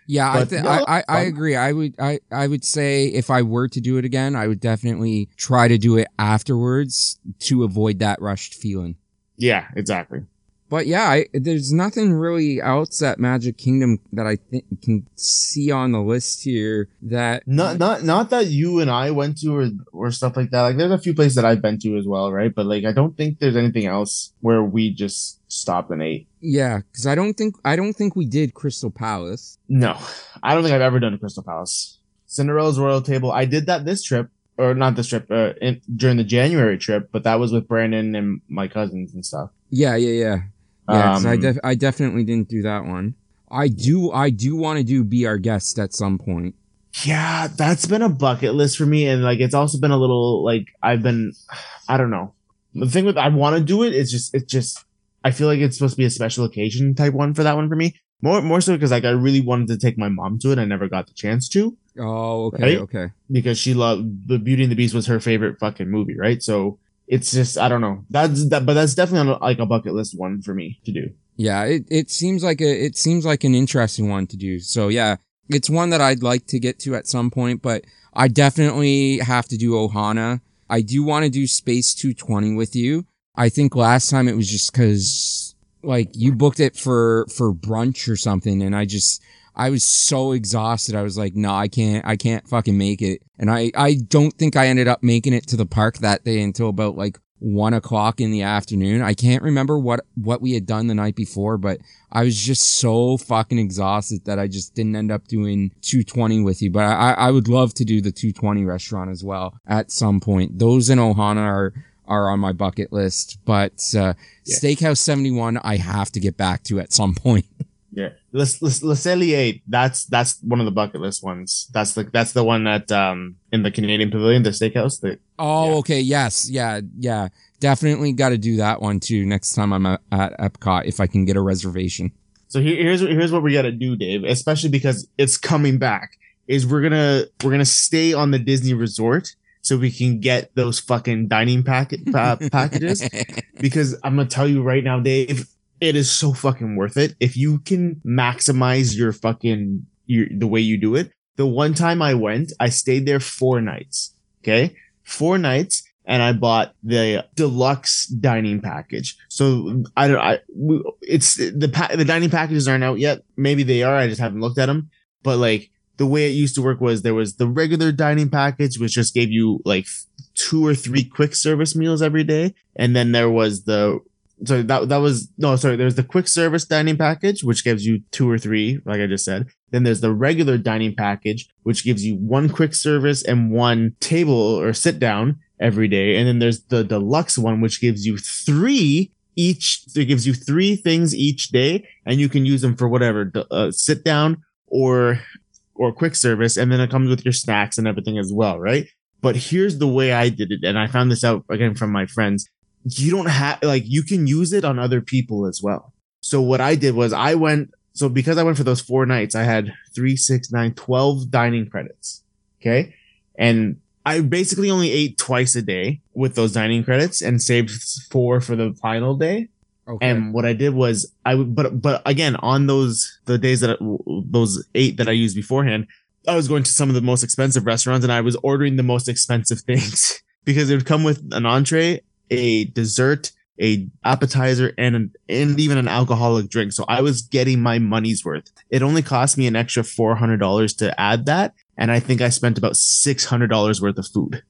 Yeah, I, But th- no, I, I I fun. agree. I would I, I would say if I were to do it again, I would definitely try to do it afterwards to avoid that rushed feeling. Yeah, exactly. But yeah, I, there's nothing really else at Magic Kingdom that I think can see on the list here that Not not not that you and I went to or or stuff like that. Like there's a few places that I've been to as well, right? But like I don't think there's anything else where we just stopped and ate. yeah, because I don't think I don't think we did Crystal Palace. No, I don't think I've ever done a Crystal Palace. Cinderella's Royal Table. I did that this trip, or not this trip, uh, in, during the January trip, but that was with Brandon and my cousins and stuff. Yeah, yeah, yeah, yeah. 'Cause I Um, def- I definitely didn't do that one. I do I do want to do Be Our Guest at some point. Yeah, that's been a bucket list for me, and like it's also been a little like I've been, I don't know. The thing with I want to do it is just it's just I feel like it's supposed to be a special occasion type one for that one for me. More more so because like I really wanted to take my mom to it, I never got the chance to Oh, okay, Right? okay. because she loved the Beauty and the Beast was her favorite fucking movie, right? So it's just I don't know. That's that, but that's definitely on, like a bucket list one for me to do. Yeah, it, it seems like a it seems like an interesting one to do. So yeah, it's one that I'd like to get to at some point, but I definitely have to do Ohana. I do want to do Space two twenty with you. I think last time it was just cause like you booked it for for brunch or something, and I just I was so exhausted. I was like, no, I can't I can't fucking make it. And I I don't think I ended up making it to the park that day until about like one o'clock in the afternoon. I can't remember what, what we had done the night before, but I was just so fucking exhausted that I just didn't end up doing two twenty with you. But I, I would love to do the two twenty restaurant as well at some point. Those in Ohana are, are on my bucket list, but, uh, Yeah. Steakhouse seventy-one, I have to get back to at some point. Yeah, Le, Le, Le Cellier, that's that's one of the bucket list ones. That's the that's the one that um in the Canadian Pavilion, the steakhouse. The, Oh, Yeah. okay. Yes. Yeah. Yeah. Definitely got to do that one too next time I'm at, at Epcot if I can get a reservation. so here, here's here's what we gotta do, Dave. Especially because it's coming back. Is we're gonna we're gonna stay on the Disney Resort so we can get those fucking dining packet pa- packages. Because I'm gonna tell you right now, Dave, it is so fucking worth it if you can maximize your fucking your the way you do it. The one time I went, I stayed there four nights. Okay, four nights, and I bought the deluxe dining package. So I don't. I we- it's the pa- the dining packages aren't out yet. Maybe they are. I just haven't looked at them. But like the way it used to work was there was the regular dining package, which just gave you like two or three quick service meals every day, and then there was the so that that was no sorry there's the quick service dining package, which gives you two or three, like I just said. Then there's the regular dining package, which gives you one quick service and one table or sit down every day. And then there's the deluxe one, which gives you three each. So it gives you three things each day, and you can use them for whatever uh, sit down or or quick service. And then it comes with your snacks and everything as well, right? But here's the way I did it, and I found this out again from my friends. You don't have like you can use it on other people as well. So what I did was I went. So because I went for those four nights, I had three, six, nine, twelve dining credits. Okay. And I basically only ate twice a day with those dining credits and saved four for the final day. Okay. And what I did was I would, but, but again, on those, the days that, I, those eight that I used beforehand, I was going to some of the most expensive restaurants and I was ordering the most expensive things because it would come with an entree, a dessert, a appetizer, and an, and even an alcoholic drink. So I was getting my money's worth. It only cost me an extra four hundred dollars to add that. And I think I spent about six hundred dollars worth of food.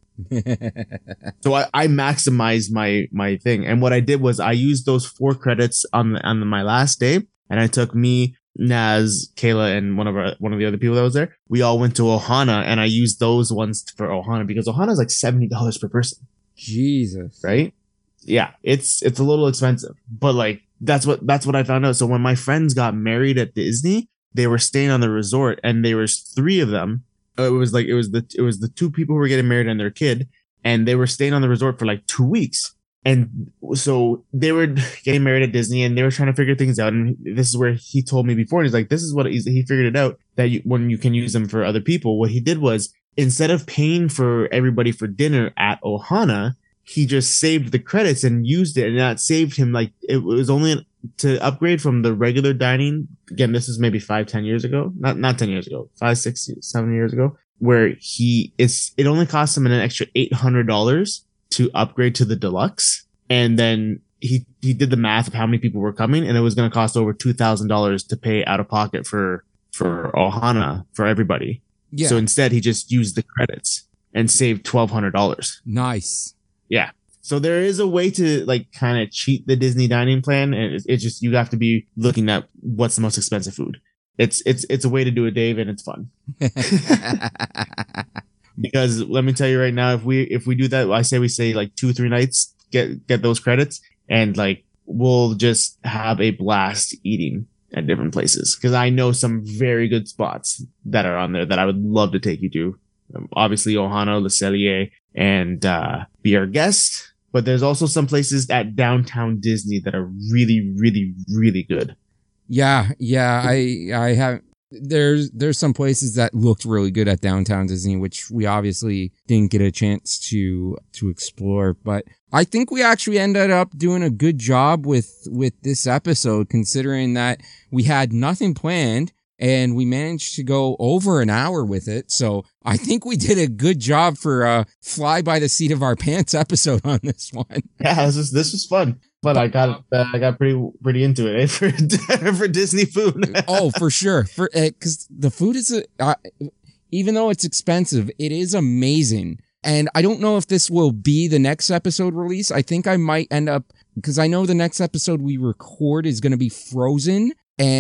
So I, I maximized my, my thing. And what I did was I used those four credits on the, on my last day. And I took me, Naz, Kayla, and one of our, one of the other people that was there. We all went to Ohana and I used those ones for Ohana because Ohana is like seventy dollars per person. Jesus. Right? Yeah, it's it's a little expensive, but like that's what that's what I found out. So when my friends got married at Disney, they were staying on the resort, and there was three of them. It was like it was the it was the two people who were getting married and their kid, and they were staying on the resort for like two weeks. And so they were getting married at Disney, and they were trying to figure things out. And this is where he told me before, and he's like, "This is what he's, he figured it out that you, when you can use them for other people." What he did was instead of paying for everybody for dinner at Ohana, he just saved the credits and used it, and that saved him like it was only to upgrade from the regular dining. Again, this is maybe five, ten years ago. Not not ten years ago. Five, six, seven years ago. Where he it's it only costs him an extra eight hundred dollars to upgrade to the deluxe, and then he he did the math of how many people were coming, and it was going to cost over two thousand dollars to pay out of pocket for for Ohana for everybody. Yeah. So instead, he just used the credits and saved twelve hundred dollars. Nice. Yeah. So there is a way to like kind of cheat the Disney dining plan, and it's, it's just you have to be looking at what's the most expensive food. It's it's it's a way to do it, Dave, and it's fun. Because let me tell you right now, if we if we do that, I say we say like two three nights, get get those credits, and like we'll just have a blast eating at different places. Because I know some very good spots that are on there that I would love to take you to. Um, obviously, Ohana, Le Cellier, and uh, Be Our Guest. But there's also some places at downtown Disney that are really, really, really good. Yeah, yeah, I I have there's there's some places that looked really good at downtown Disney, which we obviously didn't get a chance to to explore. But I think we actually ended up doing a good job with with this episode, considering that we had nothing planned and we managed to go over an hour with it. So I think we did a good job for a fly by the seat of our pants episode on this one. Yeah, this was this was fun. But I got uh, I got pretty pretty into it eh, for for Disney food. Oh, for sure, for because uh, the food is a, uh, even though it's expensive, it is amazing. And I don't know if this will be the next episode release. I think I might end up because I know the next episode we record is going to be Frozen,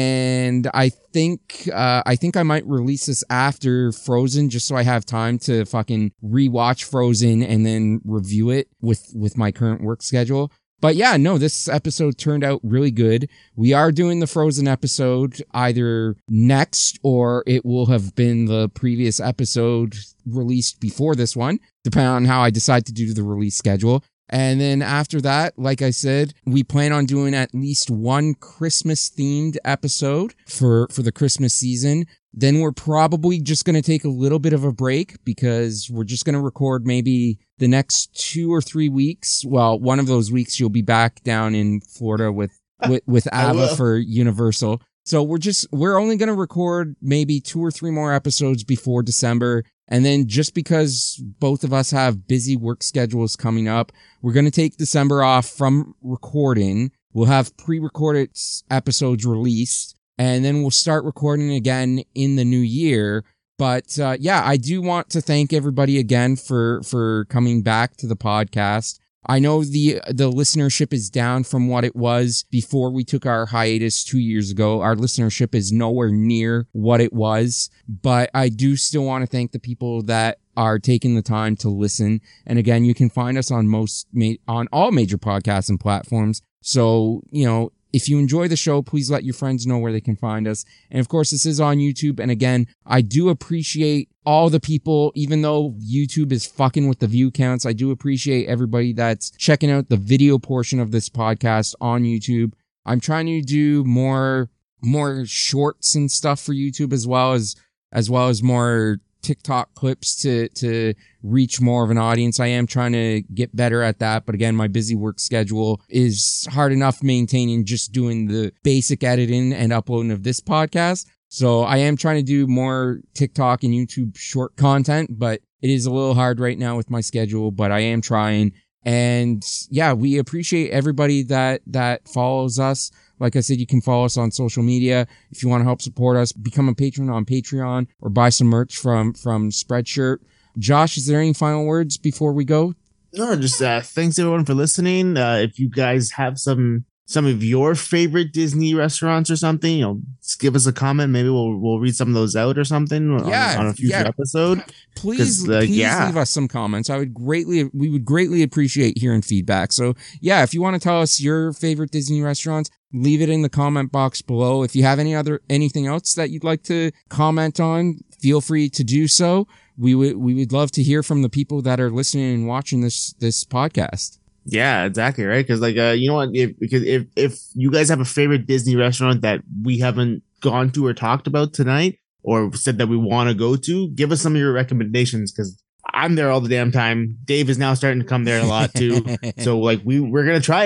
and I think uh, I think I might release this after Frozen just so I have time to fucking rewatch Frozen and then review it with with my current work schedule. But yeah, no, this episode turned out really good. We are doing the Frozen episode either next or it will have been the previous episode released before this one, depending on how I decide to do the release schedule. And then after that, like I said, we plan on doing at least one Christmas themed episode for, for the Christmas season. Then we're probably just going to take a little bit of a break because we're just going to record maybe the next two or three weeks. Well, one of those weeks you'll be back down in Florida with, with, with Ava for Universal. So we're just, we're only going to record maybe two or three more episodes before December. And then just because both of us have busy work schedules coming up, we're going to take December off from recording. We'll have pre-recorded episodes released, and then we'll start recording again in the new year. But uh, yeah, I do want to thank everybody again for, for coming back to the podcast. I know the the listenership is down from what it was before we took our hiatus two years ago. Our listenership is nowhere near what it was, but I do still want to thank the people that are taking the time to listen. And again, you can find us on most ma- on all major podcasts and platforms. So, you know, if you enjoy the show, please let your friends know where they can find us. And of course, this is on YouTube. And again, I do appreciate all the people, even though YouTube is fucking with the view counts, I do appreciate everybody that's checking out the video portion of this podcast on YouTube. I'm trying to do more, more shorts and stuff for YouTube as well as, as well as more TikTok clips to, to reach more of an audience. I am trying to get better at that. But again, my busy work schedule is hard enough maintaining just doing the basic editing and uploading of this podcast. So I am trying to do more TikTok and YouTube short content, but it is a little hard right now with my schedule, but I am trying. And yeah, we appreciate everybody that, that follows us. Like I said, you can follow us on social media. If you want to help support us, become a patron on Patreon or buy some merch from, from Spreadshirt. Josh, is there any final words before we go? No, just uh, thanks everyone for listening. Uh, if you guys have some some of your favorite Disney restaurants or something, you know, just give us a comment. Maybe we'll we'll read some of those out or something yeah, on, on a future yeah. episode. Please, uh, please yeah. leave us some comments. I would greatly, we would greatly appreciate hearing feedback. So yeah, if you want to tell us your favorite Disney restaurants, leave it in the comment box below. If you have any other, anything else that you'd like to comment on, feel free to do so. We would, we would love to hear from the people that are listening and watching this, this podcast. Yeah, exactly. Right. Cause like, uh, you know what, if, because if, if you guys have a favorite Disney restaurant that we haven't gone to or talked about tonight or said that we want to go to, give us some of your recommendations. Cause I'm there all the damn time. Dave is now starting to come there a lot too. So like we, we're going to try them.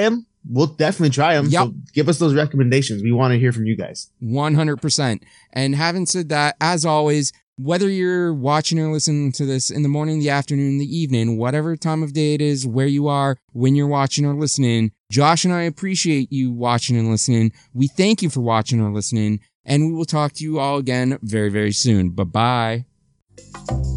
we'll definitely try them. Yep. So give us those recommendations. We want to hear from you guys. one hundred percent. And having said that, as always, whether you're watching or listening to this in the morning, the afternoon, the evening, whatever time of day it is, where you are, when you're watching or listening, Josh and I appreciate you watching and listening. We thank you for watching or listening, and we will talk to you all again very, very soon. Bye-bye.